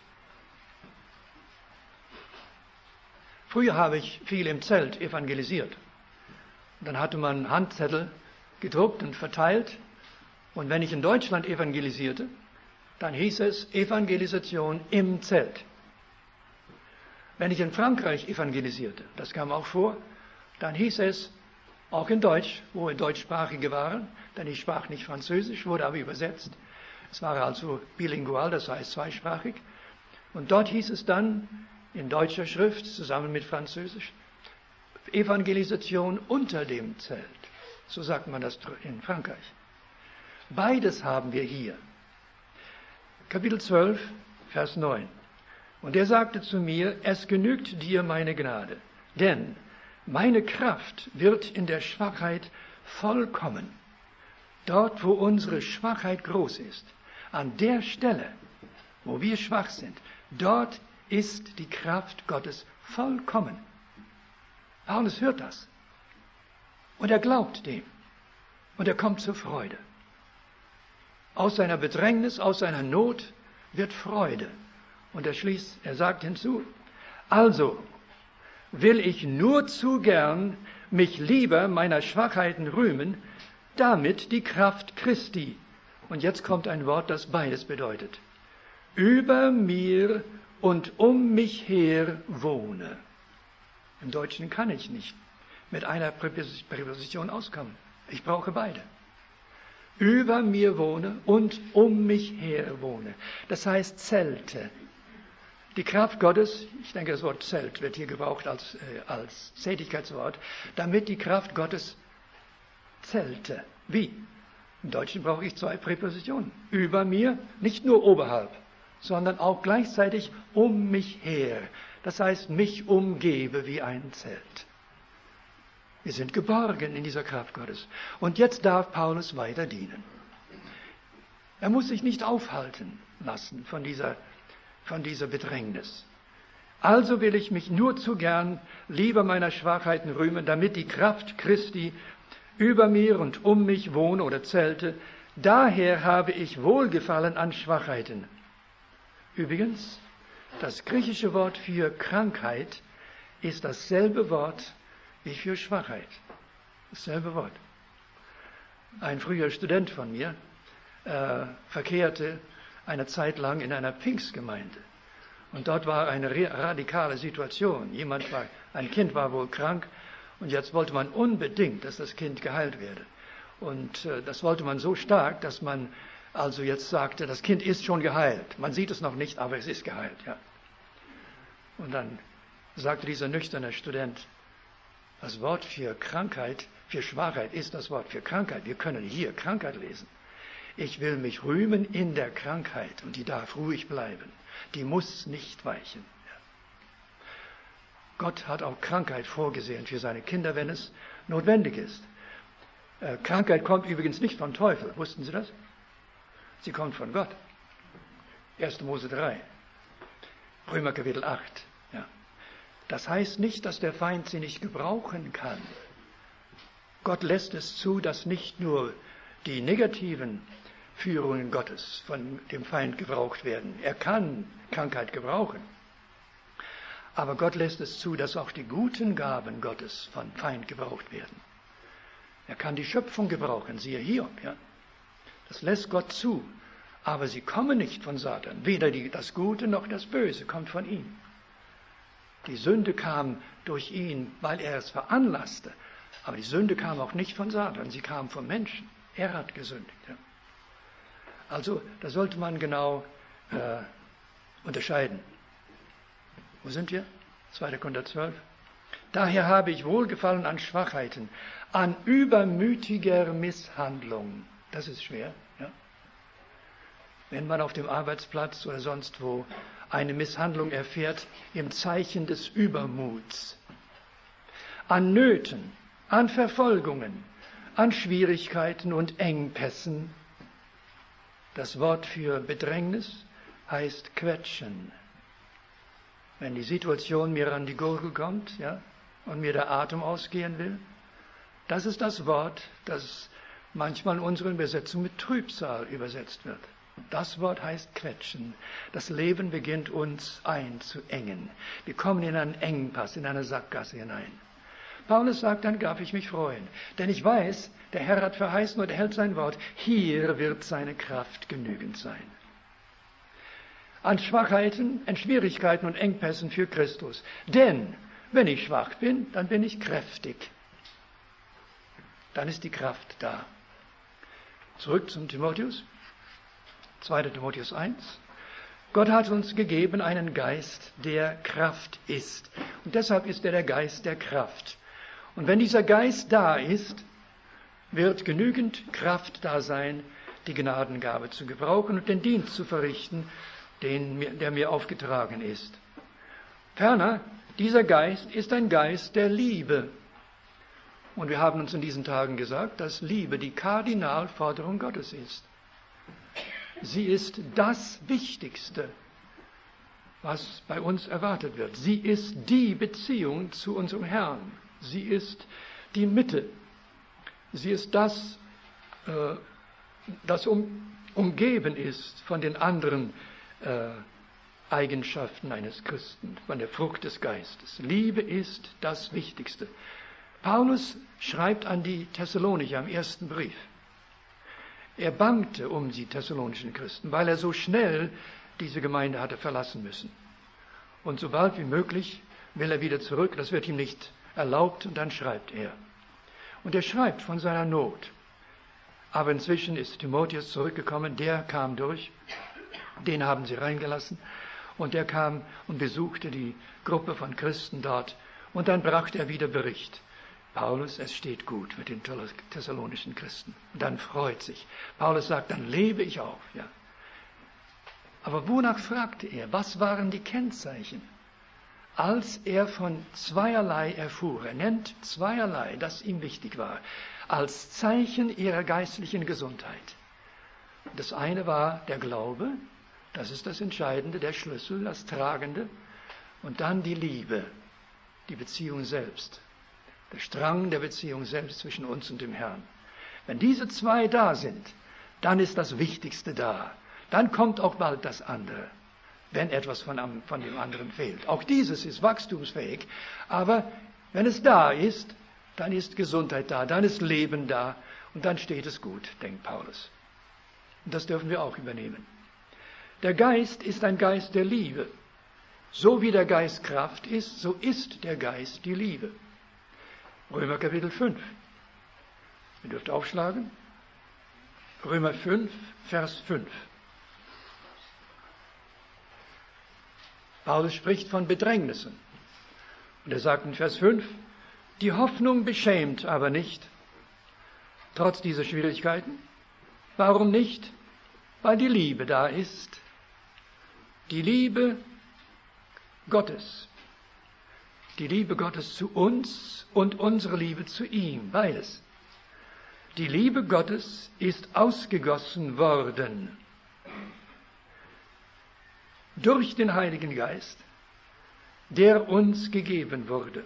Früher habe ich viel im Zelt evangelisiert. Dann hatte man Handzettel gedruckt und verteilt. Und wenn ich in Deutschland evangelisierte, dann hieß es Evangelisation im Zelt. Wenn ich in Frankreich evangelisierte, das kam auch vor, dann hieß es, auch in Deutsch, wo Deutschsprachige waren, denn ich sprach nicht Französisch, wurde aber übersetzt. Es war also bilingual, das heißt zweisprachig. Und dort hieß es dann in deutscher Schrift, zusammen mit Französisch, Evangelisation unter dem Zelt. So sagt man das in Frankreich. Beides haben wir hier. Kapitel zwölf, Vers neun. Und er sagte zu mir, es genügt dir meine Gnade, denn meine Kraft wird in der Schwachheit vollkommen. Dort, wo unsere Schwachheit groß ist, an der Stelle, wo wir schwach sind, dort ist die Kraft Gottes vollkommen. Paulus hört das. Und er glaubt dem. Und er kommt zur Freude. Aus seiner Bedrängnis, aus seiner Not wird Freude. Und er schließt, er sagt hinzu, also will ich nur zu gern mich lieber meiner Schwachheiten rühmen, damit die Kraft Christi, und jetzt kommt ein Wort, das beides bedeutet, über mir und um mich her wohne. Im Deutschen kann ich nicht mit einer Präposition auskommen. Ich brauche beide. Über mir wohne und um mich her wohne. Das heißt Zelte. Die Kraft Gottes, ich denke, das Wort Zelt wird hier gebraucht als, äh, als Tätigkeitswort, damit die Kraft Gottes Zelte. Wie? Im Deutschen brauche ich zwei Präpositionen. Über mir, nicht nur oberhalb, sondern auch gleichzeitig um mich her. Das heißt, mich umgebe wie ein Zelt. Wir sind geborgen in dieser Kraft Gottes. Und jetzt darf Paulus weiter dienen. Er muss sich nicht aufhalten lassen von dieser, von dieser Bedrängnis. Also will ich mich nur zu gern lieber meiner Schwachheiten rühmen, damit die Kraft Christi über mir und um mich wohne oder zelte. Daher habe ich Wohlgefallen an Schwachheiten. Übrigens, das griechische Wort für Krankheit ist dasselbe Wort wie für Schwachheit. Dasselbe Wort. Ein früher Student von mir äh, verkehrte eine Zeit lang in einer Pfingstgemeinde. Und dort war eine radikale Situation. Jemand war, ein Kind war wohl krank und jetzt wollte man unbedingt, dass das Kind geheilt werde. Und äh, das wollte man so stark, dass man also jetzt sagte, das Kind ist schon geheilt. Man sieht es noch nicht, aber es ist geheilt. Ja. Und dann sagte dieser nüchterne Student, das Wort für Krankheit, für Schwachheit ist das Wort für Krankheit. Wir können hier Krankheit lesen. Ich will mich rühmen in der Krankheit und die darf ruhig bleiben. Die muss nicht weichen. Ja. Gott hat auch Krankheit vorgesehen für seine Kinder, wenn es notwendig ist. Äh, Krankheit kommt übrigens nicht vom Teufel. Wussten Sie das? Sie kommt von Gott. erster Mose drei. Römer Kapitel acht. Ja. Das heißt nicht, dass der Feind sie nicht gebrauchen kann. Gott lässt es zu, dass nicht nur die negativen Führungen Gottes von dem Feind gebraucht werden. Er kann Krankheit gebrauchen. Aber Gott lässt es zu, dass auch die guten Gaben Gottes von Feind gebraucht werden. Er kann die Schöpfung gebrauchen, siehe Hiob. Ja. Das lässt Gott zu. Aber sie kommen nicht von Satan. Weder die, das Gute noch das Böse kommt von ihm. Die Sünde kam durch ihn, weil er es veranlasste. Aber die Sünde kam auch nicht von Satan, sie kam vom Menschen. Er hat gesündigt. Ja. Also, da sollte man genau äh, unterscheiden. Wo sind wir? zweiter Korinther zwölf. Daher habe ich Wohlgefallen an Schwachheiten, an übermütiger Misshandlung. Das ist schwer. Ja. Wenn man auf dem Arbeitsplatz oder sonst wo eine Misshandlung erfährt, im Zeichen des Übermuts. An Nöten, an Verfolgungen, an Schwierigkeiten und Engpässen. Das Wort für Bedrängnis heißt quetschen. Wenn die Situation mir an die Gurgel kommt, ja, und mir der Atem ausgehen will, das ist das Wort, das manchmal in unseren Übersetzungen mit Trübsal übersetzt wird. Das Wort heißt quetschen. Das Leben beginnt uns einzuengen. Wir kommen in einen Engpass, in eine Sackgasse hinein. Paulus sagt, dann darf ich mich freuen. Denn ich weiß, der Herr hat verheißen und er hält sein Wort. Hier wird seine Kraft genügend sein. An Schwachheiten, an Schwierigkeiten und Engpässen für Christus. Denn wenn ich schwach bin, dann bin ich kräftig. Dann ist die Kraft da. Zurück zum Timotheus. zweiter Timotheus eins. Gott hat uns gegeben einen Geist, der Kraft ist. Und deshalb ist er der Geist der Kraft. Und wenn dieser Geist da ist, wird genügend Kraft da sein, die Gnadengabe zu gebrauchen und den Dienst zu verrichten, den, der mir aufgetragen ist. Ferner, dieser Geist ist ein Geist der Liebe. Und wir haben uns in diesen Tagen gesagt, dass Liebe die Kardinalforderung Gottes ist. Sie ist das Wichtigste, was bei uns erwartet wird. Sie ist die Beziehung zu unserem Herrn. Sie ist die Mitte. Sie ist das, äh, das um, umgeben ist von den anderen äh, Eigenschaften eines Christen, von der Frucht des Geistes. Liebe ist das Wichtigste. Paulus schreibt an die Thessalonicher im ersten Brief. Er bangte um die thessalonischen Christen, weil er so schnell diese Gemeinde hatte verlassen müssen. Und so bald wie möglich will er wieder zurück, das wird ihm nicht erlaubt, und dann schreibt er. Und er schreibt von seiner Not. Aber inzwischen ist Timotheus zurückgekommen, der kam durch, den haben sie reingelassen, und der kam und besuchte die Gruppe von Christen dort, und dann brachte er wieder Bericht. Paulus, es steht gut mit den thessalonischen Christen. Und dann freut sich. Paulus sagt, dann lebe ich auch. Ja. Aber wonach fragte er? Was waren die Kennzeichen? Als er von zweierlei erfuhr, er nennt zweierlei, das ihm wichtig war, als Zeichen ihrer geistlichen Gesundheit. Das eine war der Glaube, das ist das Entscheidende, der Schlüssel, das Tragende. Und dann die Liebe, die Beziehung selbst, der Strang der Beziehung selbst zwischen uns und dem Herrn. Wenn diese zwei da sind, dann ist das Wichtigste da. Dann kommt auch bald das andere, wenn etwas von, von dem anderen fehlt. Auch dieses ist wachstumsfähig, aber wenn es da ist, dann ist Gesundheit da, dann ist Leben da und dann steht es gut, denkt Paulus. Und das dürfen wir auch übernehmen. Der Geist ist ein Geist der Liebe. So wie der Geist Kraft ist, so ist der Geist die Liebe. Römer Kapitel fünf. Ihr dürft aufschlagen. Römer fünf, Vers fünf. Paulus spricht von Bedrängnissen. Und er sagt in Vers fünf, die Hoffnung beschämt aber nicht, trotz dieser Schwierigkeiten. Warum nicht? Weil die Liebe da ist. Die Liebe Gottes. Die Liebe Gottes zu uns und unsere Liebe zu ihm, beides. Die Liebe Gottes ist ausgegossen worden durch den Heiligen Geist, der uns gegeben wurde.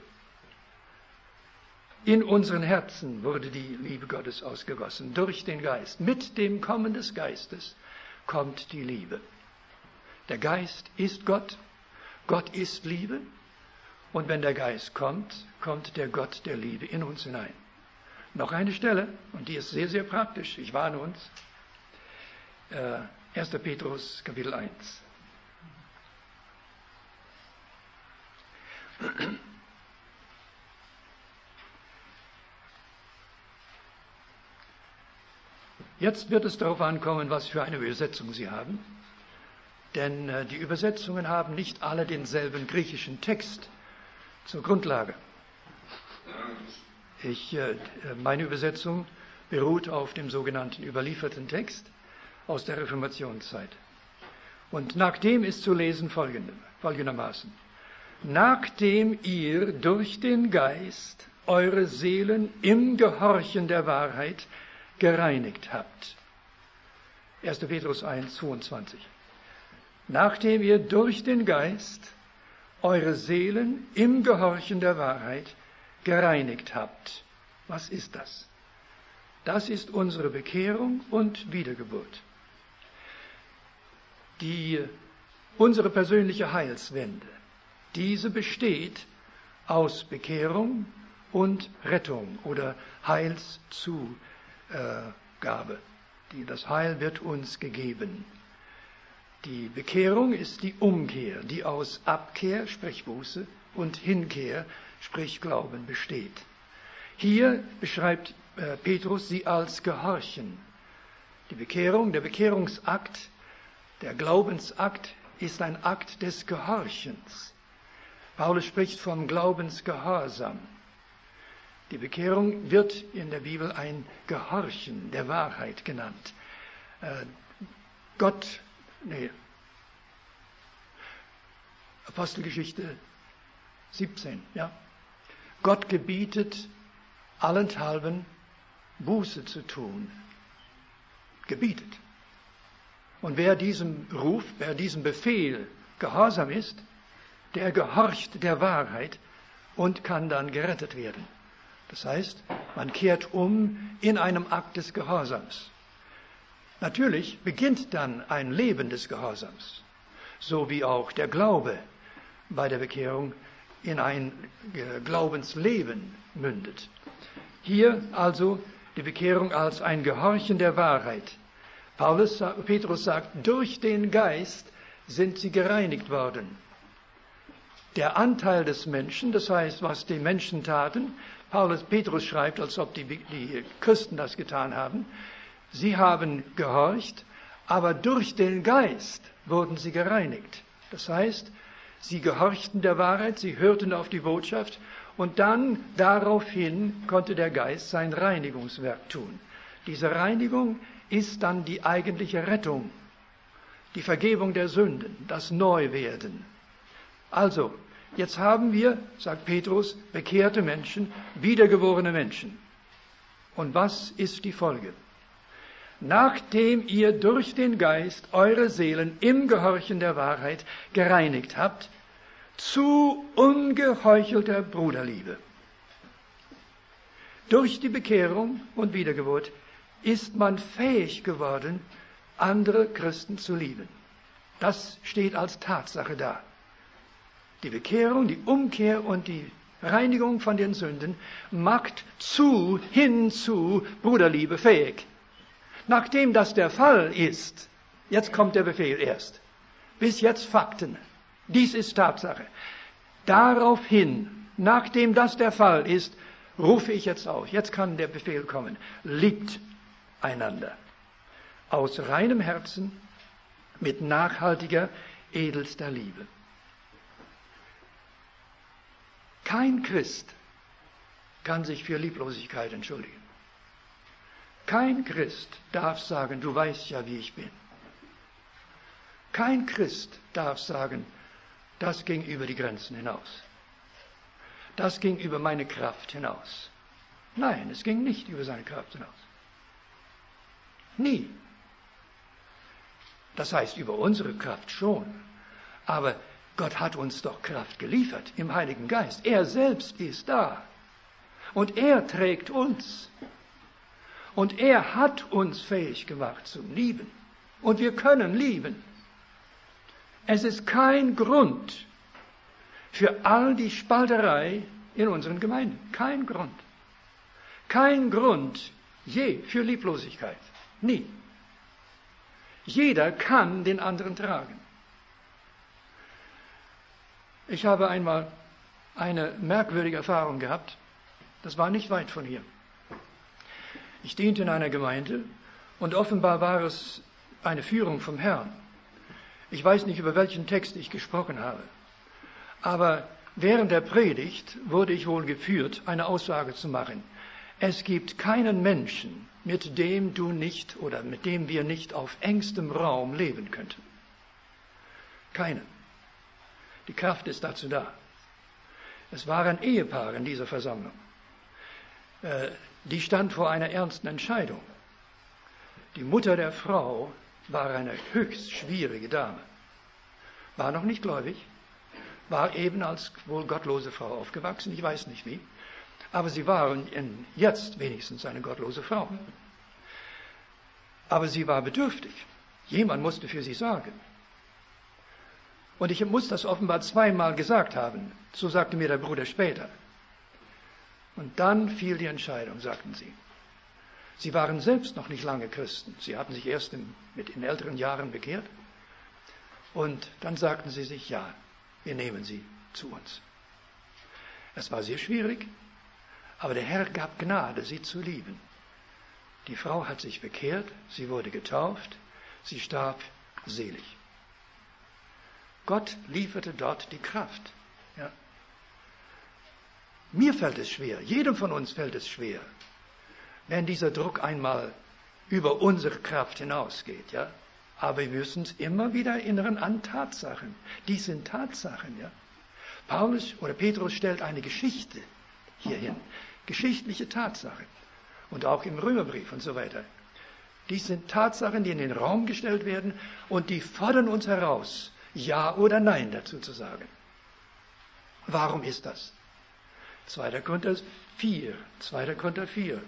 In unseren Herzen wurde die Liebe Gottes ausgegossen, durch den Geist. Mit dem Kommen des Geistes kommt die Liebe. Der Geist ist Gott, Gott ist Liebe. Und wenn der Geist kommt, kommt der Gott der Liebe in uns hinein. Noch eine Stelle, und die ist sehr, sehr praktisch, ich warne uns. Äh, erster Petrus, Kapitel eins. Jetzt wird es darauf ankommen, was für eine Übersetzung Sie haben. Denn äh, die Übersetzungen haben nicht alle denselben griechischen Text zur Grundlage. Ich, äh, meine Übersetzung beruht auf dem sogenannten überlieferten Text aus der Reformationszeit. Und nach dem ist zu lesen folgende, folgendermaßen. Nachdem ihr durch den Geist eure Seelen im Gehorchen der Wahrheit gereinigt habt. erster Petrus eins, zweiundzwanzig. Nachdem ihr durch den Geist eure Seelen im Gehorchen der Wahrheit gereinigt habt. Was ist das? Das ist unsere Bekehrung und Wiedergeburt. Die, unsere persönliche Heilswende, diese besteht aus Bekehrung und Rettung oder Heilszugabe. Die, das Heil wird uns gegeben. Die Bekehrung ist die Umkehr, die aus Abkehr, sprich Buße, und Hinkehr, sprich Glauben, besteht. Hier beschreibt äh, Petrus sie als Gehorchen. Die Bekehrung, der Bekehrungsakt, der Glaubensakt ist ein Akt des Gehorchens. Paulus spricht vom Glaubensgehorsam. Die Bekehrung wird in der Bibel ein Gehorchen der Wahrheit genannt. Äh, Gott Nee. Apostelgeschichte siebzehn, ja. Gott gebietet allenthalben Buße zu tun. Gebietet. Und wer diesem Ruf, wer diesem Befehl gehorsam ist, der gehorcht der Wahrheit und kann dann gerettet werden. Das heißt, man kehrt um in einem Akt des Gehorsams. Natürlich beginnt dann ein Leben des Gehorsams, so wie auch der Glaube bei der Bekehrung in ein Glaubensleben mündet. Hier also die Bekehrung als ein Gehorchen der Wahrheit. Paulus, Petrus sagt, durch den Geist sind sie gereinigt worden. Der Anteil des Menschen, das heißt, was die Menschen taten, Paulus, Petrus schreibt, als ob die, die Christen das getan haben, sie haben gehorcht, aber durch den Geist wurden sie gereinigt. Das heißt, sie gehorchten der Wahrheit, sie hörten auf die Botschaft Und dann, daraufhin, konnte der Geist sein Reinigungswerk tun. Diese Reinigung ist dann die eigentliche Rettung, die Vergebung der Sünden, das Neuwerden. Also, jetzt haben wir, sagt Petrus, bekehrte Menschen, wiedergeborene Menschen. Und was ist die Folge? Nachdem ihr durch den Geist eure Seelen im Gehorchen der Wahrheit gereinigt habt, zu ungeheuchelter Bruderliebe. Durch die Bekehrung und Wiedergeburt ist man fähig geworden, andere Christen zu lieben. Das steht als Tatsache da. Die Bekehrung, die Umkehr und die Reinigung von den Sünden macht zu, hin zu Bruderliebe fähig. Nachdem das der Fall ist, jetzt kommt der Befehl erst. Bis jetzt Fakten. Dies ist Tatsache. Daraufhin, nachdem das der Fall ist, rufe ich jetzt auf. Jetzt kann der Befehl kommen. Liebt einander. Aus reinem Herzen, mit nachhaltiger, edelster Liebe. Kein Christ kann sich für Lieblosigkeit entschuldigen. Kein Christ darf sagen, du weißt ja, wie ich bin. Kein Christ darf sagen, das ging über die Grenzen hinaus. Das ging über meine Kraft hinaus. Nein, es ging nicht über seine Kraft hinaus. Nie. Das heißt, über unsere Kraft schon. Aber Gott hat uns doch Kraft geliefert im Heiligen Geist. Er selbst ist da. Und er trägt uns. Und er hat uns fähig gemacht zum Lieben. Und wir können lieben. Es ist kein Grund für all die Spalterei in unseren Gemeinden. Kein Grund. Kein Grund je für Lieblosigkeit. Nie. Jeder kann den anderen tragen. Ich habe einmal eine merkwürdige Erfahrung gehabt. Das war nicht weit von hier. Ich diente in einer Gemeinde und offenbar war es eine Führung vom Herrn. Ich weiß nicht, über welchen Text ich gesprochen habe. Aber während der Predigt wurde ich wohl geführt, eine Aussage zu machen. Es gibt keinen Menschen, mit dem du nicht oder mit dem wir nicht auf engstem Raum leben könnten. Keinen. Die Kraft ist dazu da. Es war ein Ehepaar in dieser Versammlung. Äh, die stand vor einer ernsten Entscheidung. Die Mutter der Frau war eine höchst schwierige Dame. War noch nicht gläubig, war eben als wohl gottlose Frau aufgewachsen, ich weiß nicht wie. Aber sie war in, jetzt wenigstens eine gottlose Frau. Aber sie war bedürftig. Jemand musste für sie sorgen. Und ich muss das offenbar zweimal gesagt haben. So sagte mir der Bruder später. Und dann fiel die Entscheidung, sagten sie. Sie waren selbst noch nicht lange Christen. Sie hatten sich erst in, mit in älteren Jahren bekehrt. Und dann sagten sie sich, ja, wir nehmen sie zu uns. Es war sehr schwierig, aber der Herr gab Gnade, sie zu lieben. Die Frau hat sich bekehrt, sie wurde getauft, sie starb selig. Gott lieferte dort die Kraft. Ja. Mir fällt es schwer, jedem von uns fällt es schwer, wenn dieser Druck einmal über unsere Kraft hinausgeht. Ja. Aber wir müssen es immer wieder erinnern an Tatsachen. Die sind Tatsachen. Ja. Paulus oder Petrus stellt eine Geschichte hierhin. Geschichtliche Tatsachen. Und auch im Römerbrief und so weiter. Dies sind Tatsachen, die in den Raum gestellt werden und die fordern uns heraus, Ja oder Nein dazu zu sagen. Warum ist das? zweiter Korinther vier. zweiter Korinther vier.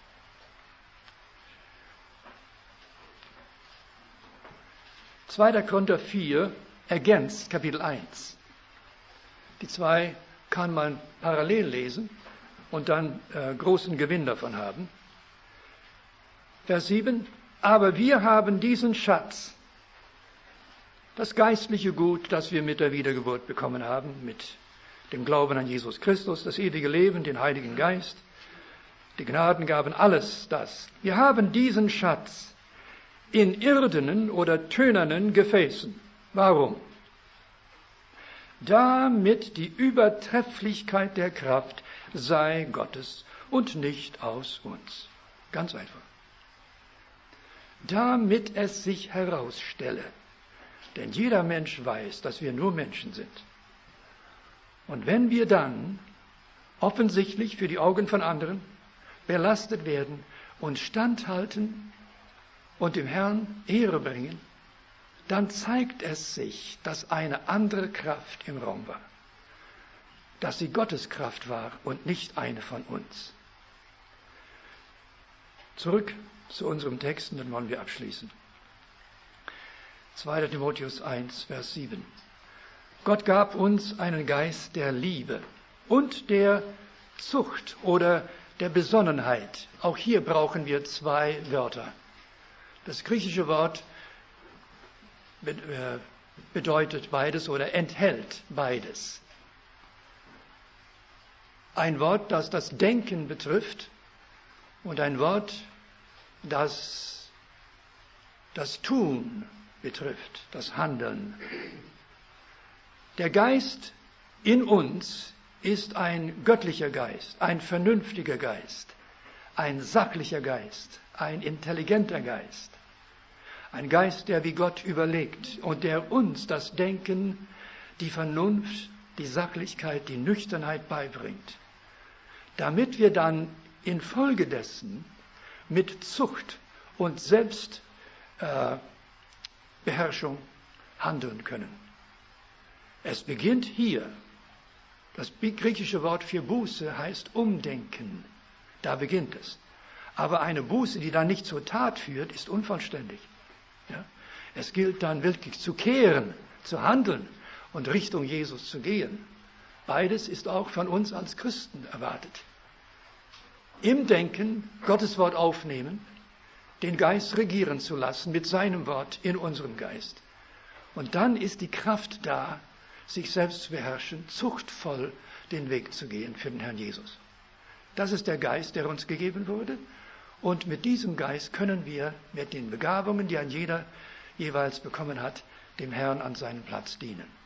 zweiter Korinther vier ergänzt Kapitel eins. Die zwei kann man parallel lesen und dann äh, großen Gewinn davon haben. Vers sieben. Aber wir haben diesen Schatz, das geistliche Gut, das wir mit der Wiedergeburt bekommen haben, mit dem Glauben an Jesus Christus, das ewige Leben, den Heiligen Geist, die Gnadengaben, alles das. Wir haben diesen Schatz in irdenen oder tönernen Gefäßen. Warum? damit die Übertrefflichkeit der Kraft sei Gottes und nicht aus uns. Ganz einfach. Damit es sich herausstelle. Denn jeder Mensch weiß, dass wir nur Menschen sind. Und wenn wir dann offensichtlich für die Augen von anderen belastet werden und standhalten und dem Herrn Ehre bringen, dann zeigt es sich, dass eine andere Kraft im Raum war. Dass sie Gottes Kraft war und nicht eine von uns. Zurück zu unserem Text, und dann wollen wir abschließen. zweiter Timotheus eins, Vers sieben. Gott gab uns einen Geist der Liebe und der Zucht oder der Besonnenheit. Auch hier brauchen wir zwei Wörter. Das griechische Wort bedeutet beides oder enthält beides. Ein Wort, das das Denken betrifft und ein Wort, das das Tun betrifft, das Handeln. Der Geist in uns ist ein göttlicher Geist, ein vernünftiger Geist, ein sachlicher Geist, ein intelligenter Geist, ein Geist, der wie Gott überlegt und der uns das Denken, die Vernunft, die Sachlichkeit, die Nüchternheit beibringt, damit wir dann infolgedessen mit Zucht und Selbstbeherrschung äh, handeln können. Es beginnt hier. Das griechische Wort für Buße heißt Umdenken. Da beginnt es. Aber eine Buße, die dann nicht zur Tat führt, ist unvollständig. Ja? Es gilt dann wirklich zu kehren, zu handeln und Richtung Jesus zu gehen. Beides ist auch von uns als Christen erwartet. Im Denken Gottes Wort aufnehmen, den Geist regieren zu lassen mit seinem Wort in unserem Geist. Und dann ist die Kraft da, sich selbst zu beherrschen, zuchtvoll den Weg zu gehen für den Herrn Jesus. Das ist der Geist, der uns gegeben wurde. Und mit diesem Geist können wir mit den Begabungen, die ein jeder jeweils bekommen hat, dem Herrn an seinem Platz dienen.